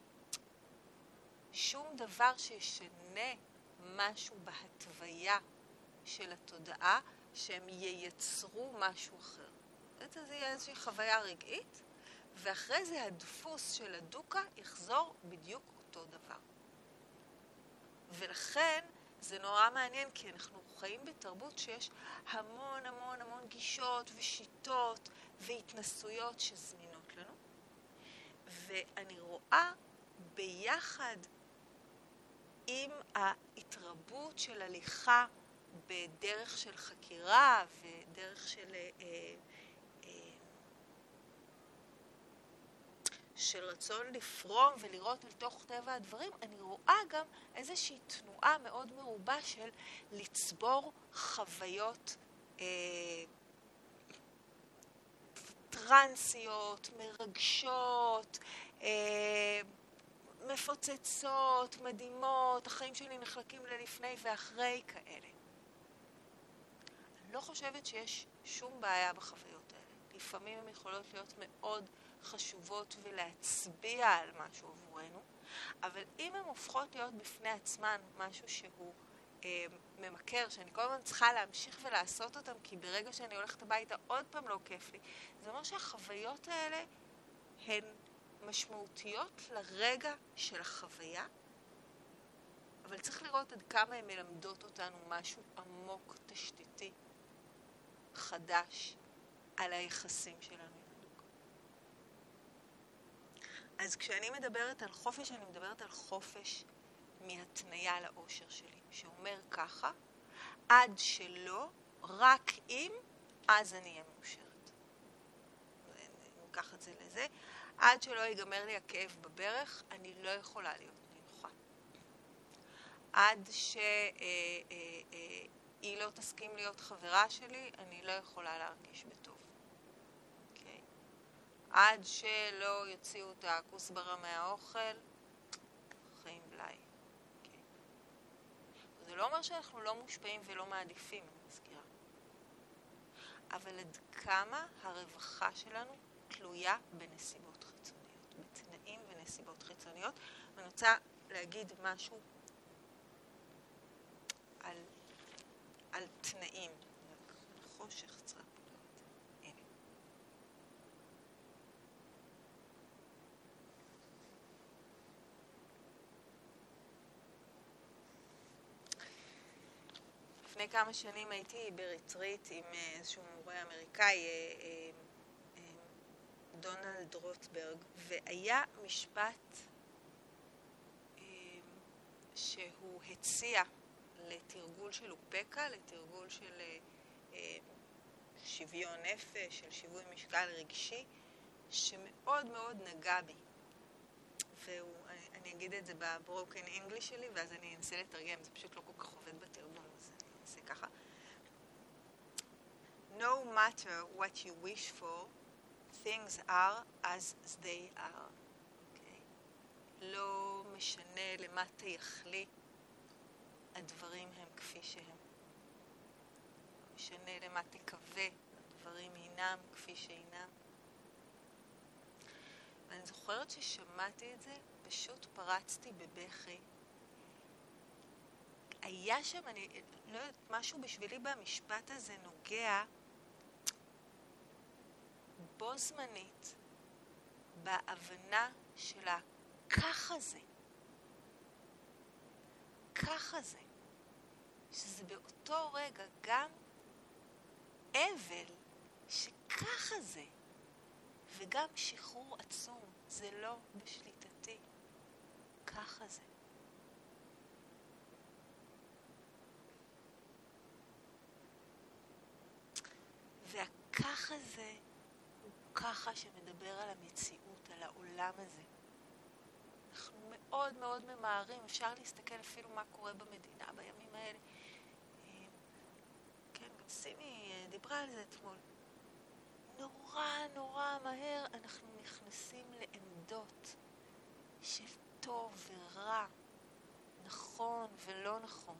שום דבר שישנה משהו בהתוויה של התודעה, שהם ייצרו משהו אחר. זה יהיה איזושהי חוויה רגעית, ואחרי זה הדפוס של הדוקה יחזור בדיוק אותו דבר. ולכן זה נורא מעניין, כי אנחנו חיים בתרבות שיש המון המון המון גישות ושיטות והתנסויות שזמינות לנו. ואני רואה ביחד עם ההתרבות של הליכה בדרך של חקירה ודרך של... אה, של רצון לפרום ולראות אל תוך טבע הדברים, אני רואה גם איזושהי תנועה מאוד מרובה של לצבור חוויות אה, טרנסיות, מרגשות, אה, מפוצצות, מדהימות, החיים שלי נחלקים ללפני ואחרי כאלה. אני לא חושבת שיש שום בעיה בחוויות האלה. לפעמים הן יכולות להיות מאוד חשובות ולהצביע על משהו עבורנו, אבל אם הן הופכות להיות בפני עצמן משהו שהוא אה, ממכר, שאני כל הזמן צריכה להמשיך ולעשות אותם, כי ברגע שאני הולכת הביתה עוד פעם לא כיף לי, זה אומר שהחוויות האלה הן משמעותיות לרגע של החוויה, אבל צריך לראות עד כמה הן מלמדות אותנו משהו עמוק, תשתיתי, חדש, על היחסים שלנו. אז כשאני מדברת על חופש, אני מדברת על חופש מהתניה לאושר שלי, שאומר ככה, עד שלא, רק אם, אז אני אהיה מאושרת. ניקח את זה לזה. עד שלא ייגמר לי הכאב בברך, אני לא יכולה להיות נינוחה. עד שהיא לא תסכים להיות חברה שלי, אני לא יכולה להרגיש בטוב. עד שלא יוציאו את הכוסברה מהאוכל, חיים בלי. Okay. זה לא אומר שאנחנו לא מושפעים ולא מעדיפים, אני מזכירה. אבל עד כמה הרווחה שלנו תלויה בנסיבות חיצוניות, בתנאים ונסיבות חיצוניות. ואני רוצה להגיד משהו על על תנאים. חושך צרה פולרת. הנה. לפני כמה שנים הייתי בריטריט עם איזשהו מורה אמריקאי, דונלד רוטברג, והיה משפט שהוא הציע לתרגול של אופקה, לתרגול של שוויון נפש, של שיווי משקל רגשי, שמאוד מאוד נגע בי. ואני אגיד את זה בברוקן אנגליש שלי, ואז אני אנסה לתרגם, זה פשוט לא כל כך עובד בתרגום, אז אני אנסה ככה. No matter what you wish for, things are as they are. Okay? לא משנה למה תייחלי, הדברים הם כפי שהם. לא משנה למה תקווה, הדברים הינם כפי שאינם. ואני זוכרת ששמעתי את זה, פשוט פרצתי בבכי. היה שם, אני לא יודעת, משהו בשבילי במשפט הזה נוגע בו זמנית בהבנה של הככה זה. ככה זה. שזה באותו רגע גם אבל שככה זה. וגם שחרור עצום. זה לא בשליטתי. ככה זה. והככה זה הוא ככה שמדבר על המציאות, על העולם הזה. אנחנו מאוד מאוד ממהרים, אפשר להסתכל אפילו מה קורה במדינה בימים האלה. כן, גם סימי דיברה על זה אתמול. נורא נורא מהר אנחנו נכנסים לעמדות של טוב ורע, נכון ולא נכון.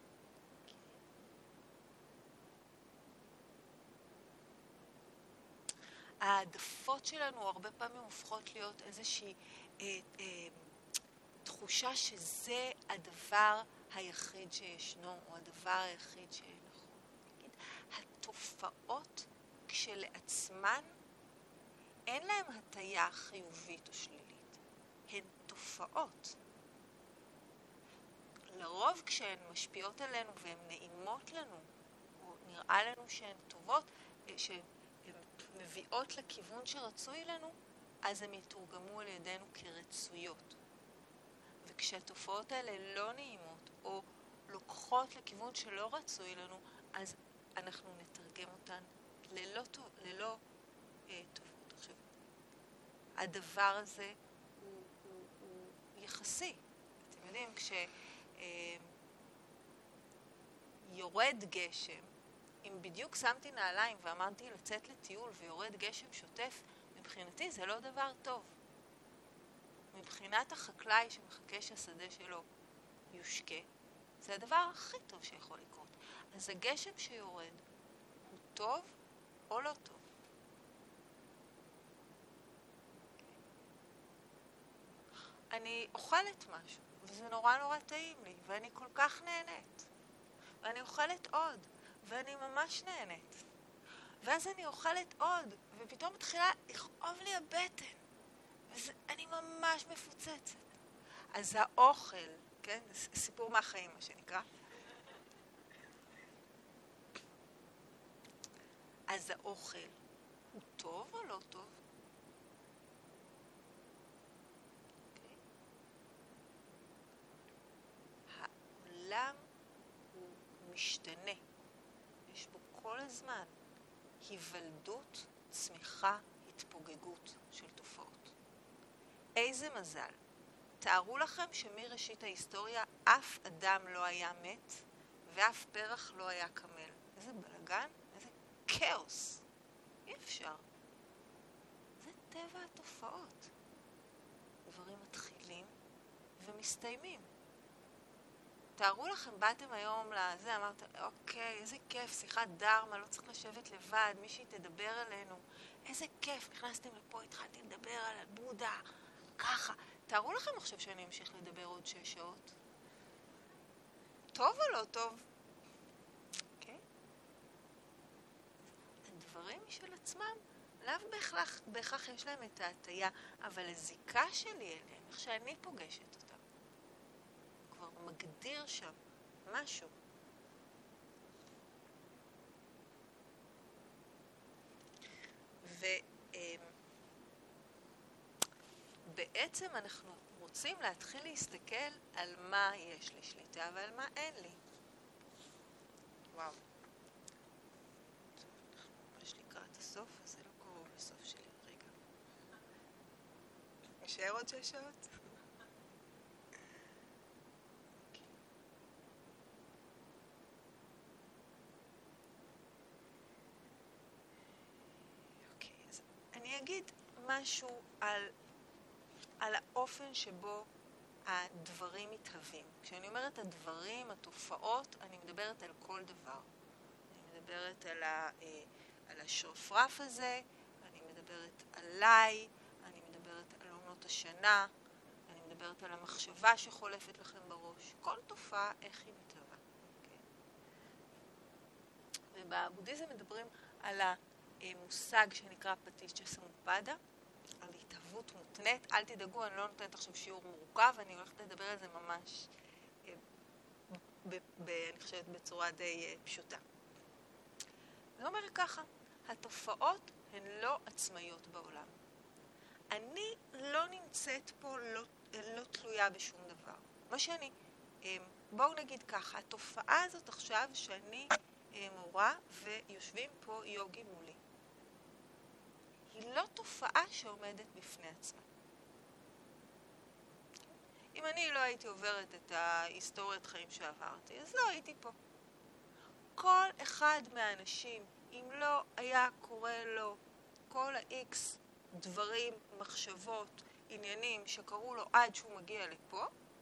העדפות שלנו הרבה פעמים הופכות להיות איזושהי אה, אה, תחושה שזה הדבר היחיד שישנו, או הדבר היחיד שנכון. נגיד, התופעות כשלעצמן אין להן הטיה חיובית או שלילית. הן תופעות. לרוב כשהן משפיעות עלינו והן נעימות לנו, או נראה לנו שהן טובות, שהן מביאות לכיוון שרצוי לנו, אז הן יתורגמו על ידינו כרצויות. וכשהתופעות האלה לא נעימות, או לוקחות לכיוון שלא רצוי לנו, אז אנחנו נתרגם אותן ללא, ללא אה, טובות. עכשיו, הדבר הזה הוא, הוא, הוא יחסי. אתם יודעים, כשיורד אה, גשם, אם בדיוק שמתי נעליים ואמרתי לצאת לטיול ויורד גשם שוטף, מבחינתי זה לא דבר טוב. מבחינת החקלאי שמחכה שהשדה שלו יושקה, זה הדבר הכי טוב שיכול לקרות. אז הגשם שיורד הוא טוב או לא טוב? אני אוכלת משהו, וזה נורא נורא טעים לי, ואני כל כך נהנית. ואני אוכלת עוד, ואני ממש נהנית. ואז אני אוכלת עוד, ופתאום מתחילה לכאוב לי הבטן. ואני ממש מפוצצת. אז האוכל, כן? סיפור מהחיים, מה שנקרא. אז האוכל הוא טוב או לא טוב? Okay. העולם הוא משתנה. יש בו כל הזמן היוולדות, צמיחה, התפוגגות של תופעות. איזה מזל. תארו לכם שמראשית ההיסטוריה אף אדם לא היה מת ואף פרח לא היה קמל. איזה בלגן, איזה כאוס. אי אפשר. זה טבע התופעות. דברים מתחילים ומסתיימים. תארו לכם, באתם היום לזה, אמרת, אוקיי, איזה כיף, שיחת דרמה, לא צריך לשבת לבד, מישהי תדבר עלינו. איזה כיף, נכנסתם לפה, התחלתי לדבר על בודה, ככה. תארו לכם עכשיו שאני אמשיך לדבר עוד שש שעות. טוב או לא טוב? Okay. דברים משל עצמם, לאו בהכרח, בהכרח יש להם את ההטייה, אבל הזיקה שלי אליהם, איך שאני פוגשת אותם, כבר מגדיר שם משהו. ובעצם אנחנו רוצים להתחיל להסתכל על מה יש לי שליטה ועל מה אין לי. וואו. יש לקראת הסוף, אז זה לא קרוב לסוף שלי. רגע. נשאר עוד שש שעות? אוקיי, אז אני אגיד משהו על, על האופן שבו הדברים מתהווים. כשאני אומרת הדברים, התופעות, אני מדברת על כל דבר. אני מדברת על, ה, על השרפרף הזה, אני מדברת עליי, אני מדברת על עונות השנה, אני מדברת על המחשבה שחולפת לכם בראש. כל תופעה, איך היא מתהווה. Okay? ובבודהיזם מדברים על המושג שנקרא פטיצ'ה סמופדה, על התהוות מותנית. אל תדאגו, אני לא נותנת עכשיו שיעור מורכב, אני הולכת לדבר על זה ממש, ב, ב, אני חושבת, בצורה די פשוטה. זה אומר ככה, התופעות הן לא עצמאיות בעולם. אני לא נמצאת פה, לא, לא תלויה בשום דבר. מה שאני, בואו נגיד ככה, התופעה הזאת עכשיו שאני מורה ויושבים פה יוגי מולי. היא לא תופעה שעומדת בפני עצמה. אם אני לא הייתי עוברת את ההיסטוריית חיים שעברתי, אז לא הייתי פה. כל אחד מהאנשים, אם לא היה קורה לו כל ה-X דברים, מחשבות, עניינים שקראו לו עד שהוא מגיע לפה,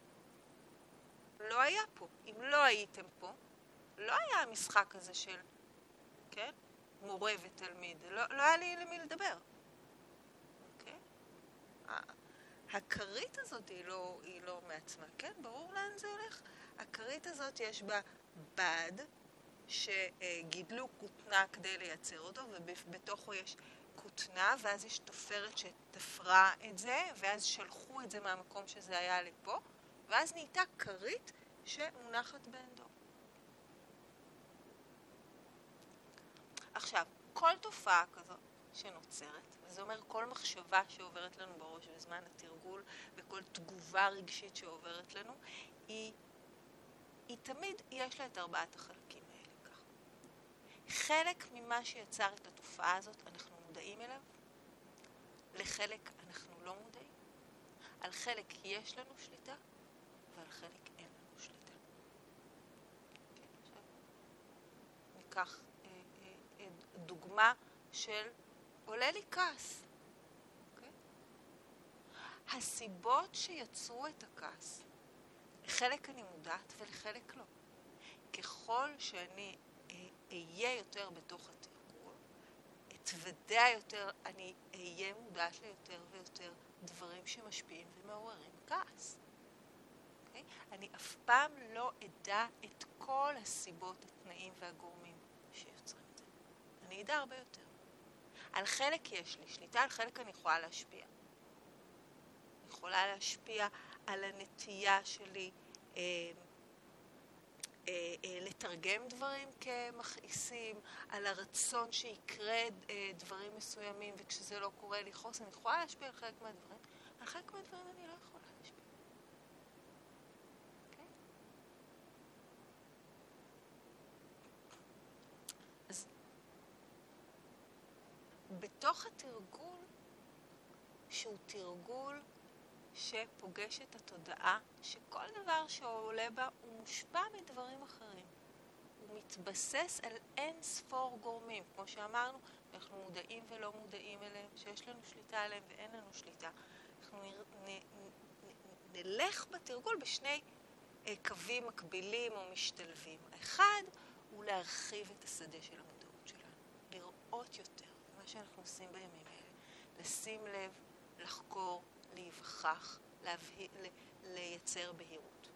לא היה פה. אם לא הייתם פה, לא היה המשחק הזה של, כן? מורה ותלמיד. לא, לא היה לי למי לדבר. אוקיי? הכרית הזאת היא לא, היא לא מעצמה, כן? ברור לאן זה הולך? הכרית הזאת יש בה בד שגידלו כותנה כדי לייצר אותו, ובתוכו יש כותנה, ואז יש תופרת שתפרה את זה, ואז שלחו את זה מהמקום שזה היה לפה, ואז נהייתה כרית שמונחת בעמדו. עכשיו, כל תופעה כזאת שנוצרת, וזה אומר כל מחשבה שעוברת לנו בראש בזמן התרגול, וכל תגובה רגשית שעוברת לנו, היא, היא תמיד יש לה את ארבעת החלקים האלה ככה. חלק ממה שיצר את התופעה הזאת אנחנו מודעים אליו, לחלק אנחנו לא מודעים, על חלק יש לנו שליטה, ועל חלק אין לנו שליטה. כן, עכשיו ניקח אה, אה, אה, דוגמה של עולה לי כעס. Okay? הסיבות שיצרו את הכעס, לחלק אני מודעת ולחלק לא. ככל שאני אהיה יותר בתוך התרגול, אתוודע יותר, אני אהיה מודעת ליותר ויותר דברים שמשפיעים ומעוררים כעס. Okay? אני אף פעם לא אדע את כל הסיבות, התנאים והגורמים שיוצרים את זה. אני אדע הרבה יותר. על חלק יש לי שליטה, על חלק אני יכולה להשפיע. אני יכולה להשפיע על הנטייה שלי אה, אה, אה, לתרגם דברים כמכעיסים, על הרצון שיקרה אה, דברים מסוימים, וכשזה לא קורה לכעוס, אני יכולה להשפיע על חלק מהדברים. על חלק מהדברים אני לא יכולה להשפיע. Okay? אז בתוך התרגול, שהוא תרגול שפוגש את התודעה, שכל דבר שעולה בה הוא מושפע מדברים אחרים. הוא מתבסס על אין ספור גורמים. כמו שאמרנו, אנחנו מודעים ולא מודעים אליהם, שיש לנו שליטה עליהם ואין לנו שליטה. אנחנו נ, נ, נ, נלך בתרגול בשני אה, קווים מקבילים או משתלבים. האחד הוא להרחיב את השדה של המודעות שלנו, לראות יותר, מה שאנחנו עושים בימים האלה. לשים לב, לחקור, להיווכח, להבהיר, לייצר בהירות.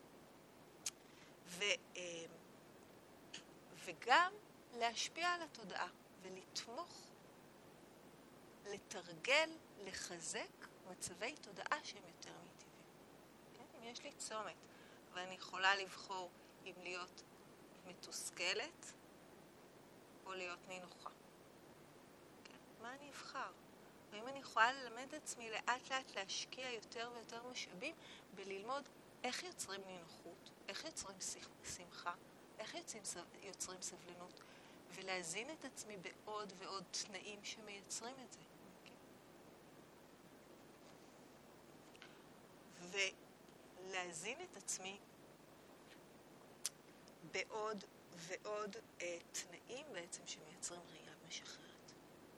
ו, וגם להשפיע על התודעה ולתמוך לתרגל, לחזק מצבי תודעה שהם יותר מיטיבים. כן? אם יש לי צומת ואני יכולה לבחור אם להיות מתוסכלת או להיות נינוחה. כן? מה אני אבחר? ואם אני יכולה ללמד את עצמי לאט לאט להשקיע יותר ויותר משאבים בללמוד איך יוצרים נינוחות, איך יוצרים שמחה, איך יוצרים, יוצרים סבלנות, ולהזין את עצמי בעוד ועוד תנאים שמייצרים את זה. ולהזין את עצמי בעוד ועוד אה, תנאים בעצם שמייצרים ראייה משחררת.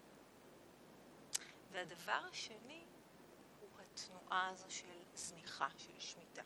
והדבר השני הוא התנועה הזו של זניחה, של שמיטה.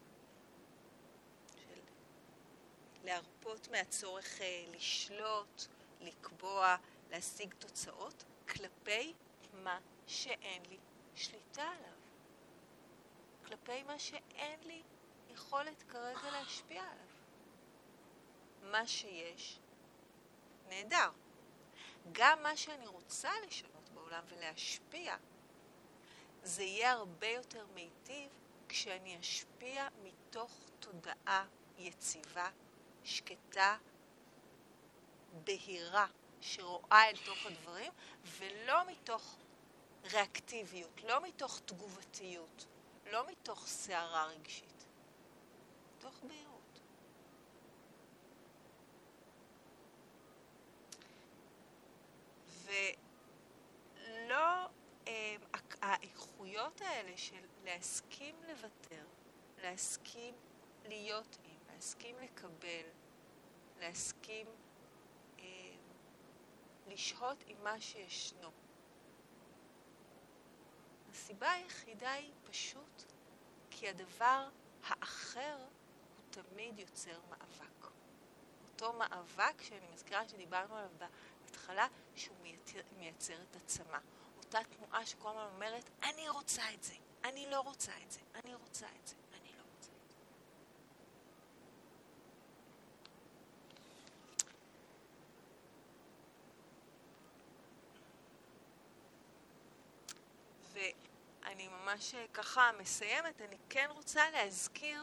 של להרפות מהצורך אה, לשלוט, לקבוע, להשיג תוצאות כלפי מה שאין לי שליטה עליו. כלפי מה שאין לי יכולת כרגע להשפיע עליו. מה שיש, נהדר. גם מה שאני רוצה לשנות בעולם ולהשפיע, זה יהיה הרבה יותר מיטיב כשאני אשפיע מתוך תודעה יציבה, שקטה, בהירה, שרואה אל תוך הדברים, ולא מתוך ריאקטיביות, לא מתוך תגובתיות, לא מתוך שערה רגשית, מתוך בהירות. ולא אה, האיכויות האלה של להסכים לוותר, להסכים להיות עם, להסכים לקבל, להסכים אה, לשהות עם מה שישנו. הסיבה היחידה היא פשוט כי הדבר האחר הוא תמיד יוצר מאבק. אותו מאבק שאני מזכירה שדיברנו עליו בהתחלה, שהוא מייצר, מייצר את עצמה. אותה תנועה שכל הזמן אומרת, אני רוצה את זה, אני לא רוצה את זה, אני רוצה את זה, אני לא רוצה את זה. ואני ממש ככה מסיימת, אני כן רוצה להזכיר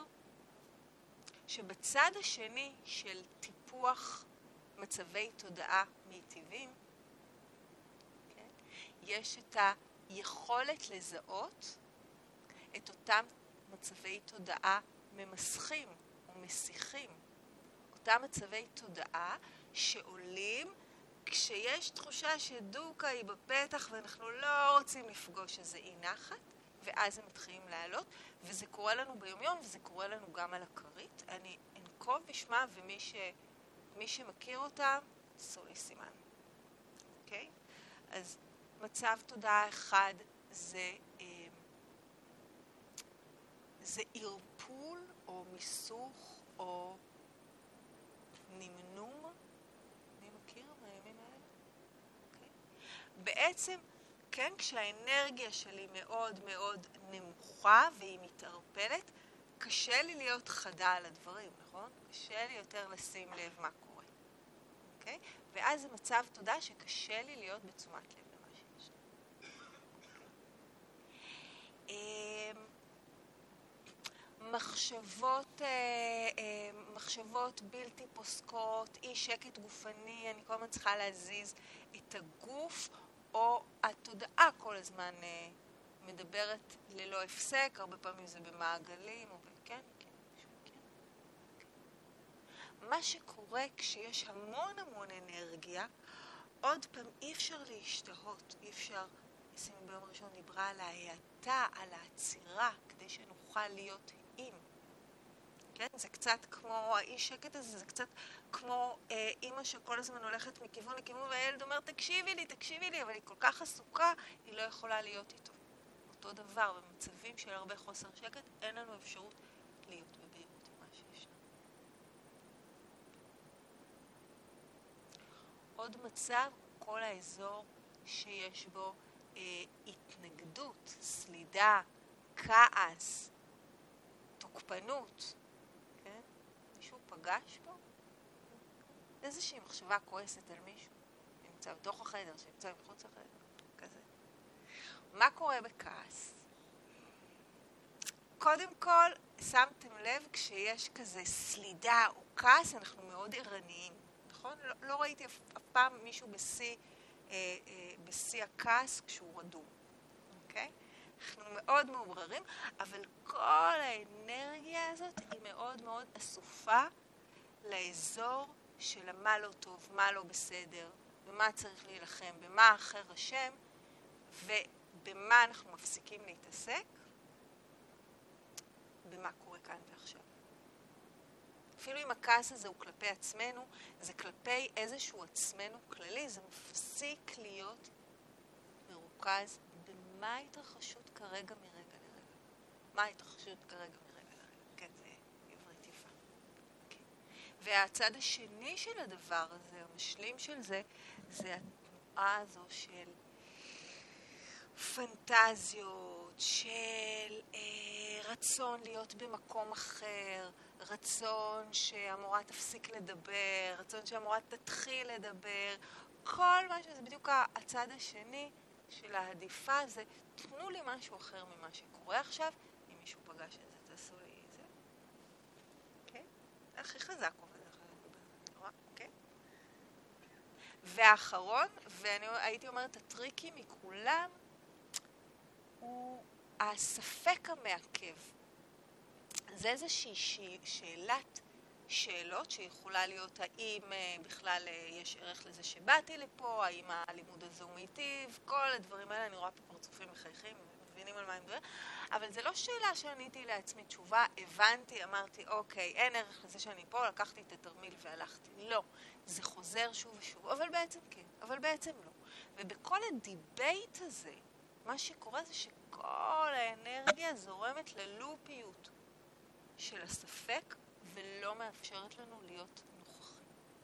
שבצד השני של טיפוח מצבי תודעה מיטיבים, כן, יש את היכולת לזהות את אותם מצבי תודעה ממסכים ומסיכים. אותם מצבי תודעה שעולים כשיש תחושה שדוקה היא בפתח ואנחנו לא רוצים לפגוש איזה אי נחת, ואז הם מתחילים לעלות, וזה קורה לנו ביומיון וזה קורה לנו גם על הכרית. אני אנקוב בשמה, ומי ש... מי שמכיר אותם, עשו לי סימן. אוקיי? אז מצב תודעה אחד זה, אה, זה ערפול או מיסוך או נמנום. מי מכיר מהימים האלה? אוקיי? בעצם, כן, כשהאנרגיה שלי מאוד מאוד נמוכה והיא מתערפלת, קשה לי להיות חדה על הדברים, נכון? קשה לי יותר לשים לב מה קורה. אוקיי? ואז זה מצב תודעה שקשה לי להיות בתשומת לב למה שיש. אוקיי? מחשבות, מחשבות בלתי פוסקות, אי שקט גופני, אני כל הזמן צריכה להזיז את הגוף, או התודעה כל הזמן מדברת ללא הפסק, הרבה פעמים זה במעגלים, או כן, כן, כן. מה שקורה כשיש המון המון אנרגיה, עוד פעם אי אפשר להשתהות, אי אפשר, סימי ביום ראשון דיברה על ההאטה, על העצירה, כדי שנוכל להיות עם. כן? זה קצת כמו, האי שקט הזה, זה קצת כמו אה, אימא שכל הזמן הולכת מכיוון לכיוון, והילד אומר, תקשיבי לי, תקשיבי לי, אבל היא כל כך עסוקה, היא לא יכולה להיות איתו. אותו דבר, במצבים של הרבה חוסר שקט, אין לנו אפשרות להיות בבהירות עם מה שיש. עוד מצב, כל האזור שיש בו אה, התנגדות, סלידה, כעס, תוקפנות, כן? מישהו פגש בו? איזושהי מחשבה כועסת על מישהו, שנמצא בתוך החדר, שנמצא מחוץ לחדר, כזה. מה קורה בכעס? קודם כל, שמתם לב, כשיש כזה סלידה או כעס, אנחנו מאוד ערניים, נכון? לא, לא ראיתי אף, אף פעם מישהו בשיא, אה, אה, בשיא הכעס כשהוא רדום, אוקיי? אנחנו מאוד מעוררים, אבל כל האנרגיה הזאת היא מאוד מאוד אסופה לאזור של מה לא טוב, מה לא בסדר, במה צריך להילחם, במה אחר השם, ובמה אנחנו מפסיקים להתעסק, במה קורה כאן ועכשיו. אפילו אם הכעס הזה הוא כלפי עצמנו, זה כלפי איזשהו עצמנו כללי, זה מפסיק להיות מרוכז במה ההתרחשות כרגע מרגע לרגע. מה ההתרחשות כרגע מרגע לרגע. כן, זה עברית יפה. כן. והצד השני של הדבר הזה, המשלים של זה, זה התנועה הזו של פנטזיות, של אה, רצון להיות במקום אחר, רצון שהמורה תפסיק לדבר, רצון שהמורה תתחיל לדבר, כל מה שזה בדיוק הצד השני של העדיפה הזה, תנו לי משהו אחר ממה שקורה עכשיו, אם מישהו פגש את זה, תעשו לי את זה. אוקיי? זה הכי חזק עובד, אוקיי? והאחרון, ואני הייתי אומרת, הטריקי מכולם, הוא הספק המעכב. זה איזושהי שאלת שאלות שיכולה להיות האם בכלל יש ערך לזה שבאתי לפה, האם הלימוד הזה הוא מיטיב, כל הדברים האלה, אני רואה פה פרצופים מחייכים, מבינים על מה הם מדברים, אבל זה לא שאלה שעניתי לעצמי תשובה, הבנתי, אמרתי, אוקיי, אין ערך לזה שאני פה, לקחתי את התרמיל והלכתי. לא, זה חוזר שוב ושוב, אבל בעצם כן, אבל בעצם לא. ובכל הדיבייט הזה, מה שקורה זה שכל האנרגיה זורמת ללופיות של הספק ולא מאפשרת לנו להיות נוכחים.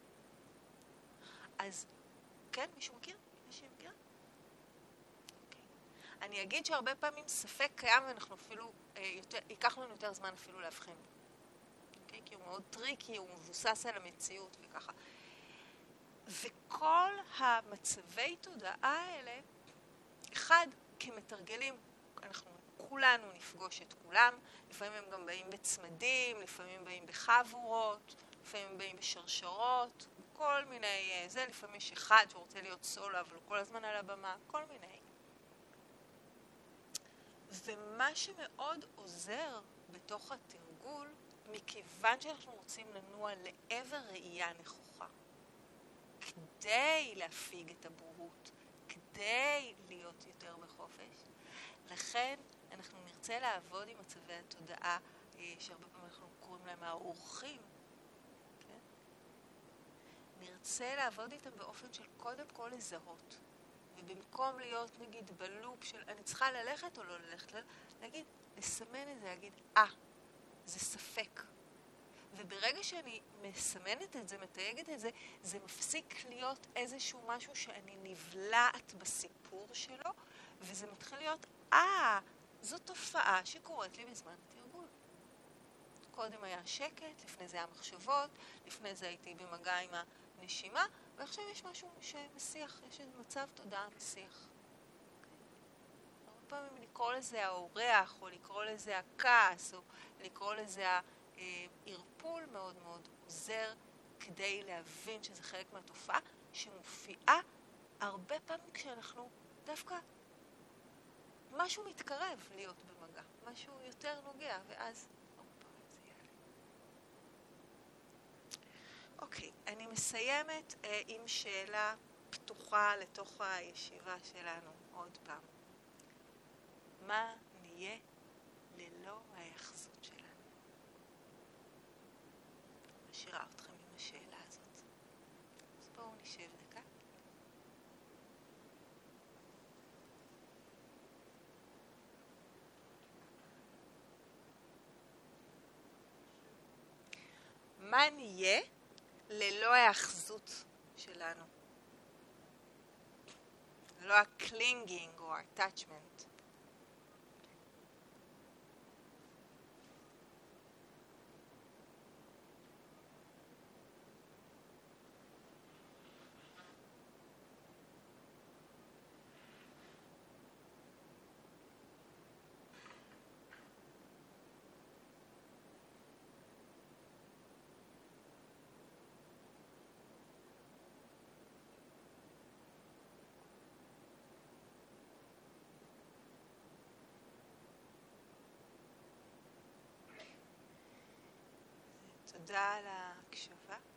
אז, כן, מישהו מכיר? מישהו מכיר? אוקיי. אני אגיד שהרבה פעמים ספק קיים ואנחנו אפילו, אה, יותר, ייקח לנו יותר זמן אפילו להבחין. אוקיי? כי הוא מאוד טריקי, הוא מבוסס על המציאות וככה. וכל המצבי תודעה האלה, אחד, כמתרגלים, אנחנו כולנו נפגוש את כולם, לפעמים הם גם באים בצמדים, לפעמים באים בחבורות, לפעמים באים בשרשרות, כל מיני, זה לפעמים יש אחד שרוצה להיות סולו, אבל הוא כל הזמן על הבמה, כל מיני. ומה שמאוד עוזר בתוך התרגול, מכיוון שאנחנו רוצים לנוע לעבר ראייה נכוחה, כדי להפיג את הבורות, כדי להיות יותר בחופש, לכן אנחנו נרצה לעבוד עם מצבי התודעה, שהרבה פעמים אנחנו קוראים להם האורחים, כן? נרצה לעבוד איתם באופן של קודם כל לזהות, ובמקום להיות נגיד בלופ של אני צריכה ללכת או לא ללכת, להגיד, לסמן את זה, להגיד, אה, זה ספק. וברגע שאני מסמנת את זה, מתייגת את זה, זה מפסיק להיות איזשהו משהו שאני נבלעת בסיפור שלו, וזה מתחיל להיות, אה, זו תופעה שקורית לי בזמן התרגול. קודם היה שקט, לפני זה היה מחשבות, לפני זה הייתי במגע עם הנשימה, ועכשיו יש משהו שמסיח, יש איזה מצב תודעה מסיח. הרבה פעמים לקרוא לזה האורח, או לקרוא לזה הכעס, או לקרוא לזה הערפול מאוד מאוד עוזר כדי להבין שזה חלק מהתופעה שמופיעה הרבה פעמים כשאנחנו דווקא משהו מתקרב להיות במגע, משהו יותר נוגע, ואז אופה, זה יעלה. אוקיי, אני מסיימת אה, עם שאלה פתוחה לתוך הישיבה שלנו עוד פעם. מה נהיה ללא ההיאחזות שלנו? משאירה אתכם עם השאלה הזאת. אז בואו נשב דקה. מה נהיה ללא ההאחזות שלנו? ללא הקלינגינג או attachment. תודה על ההקשבה.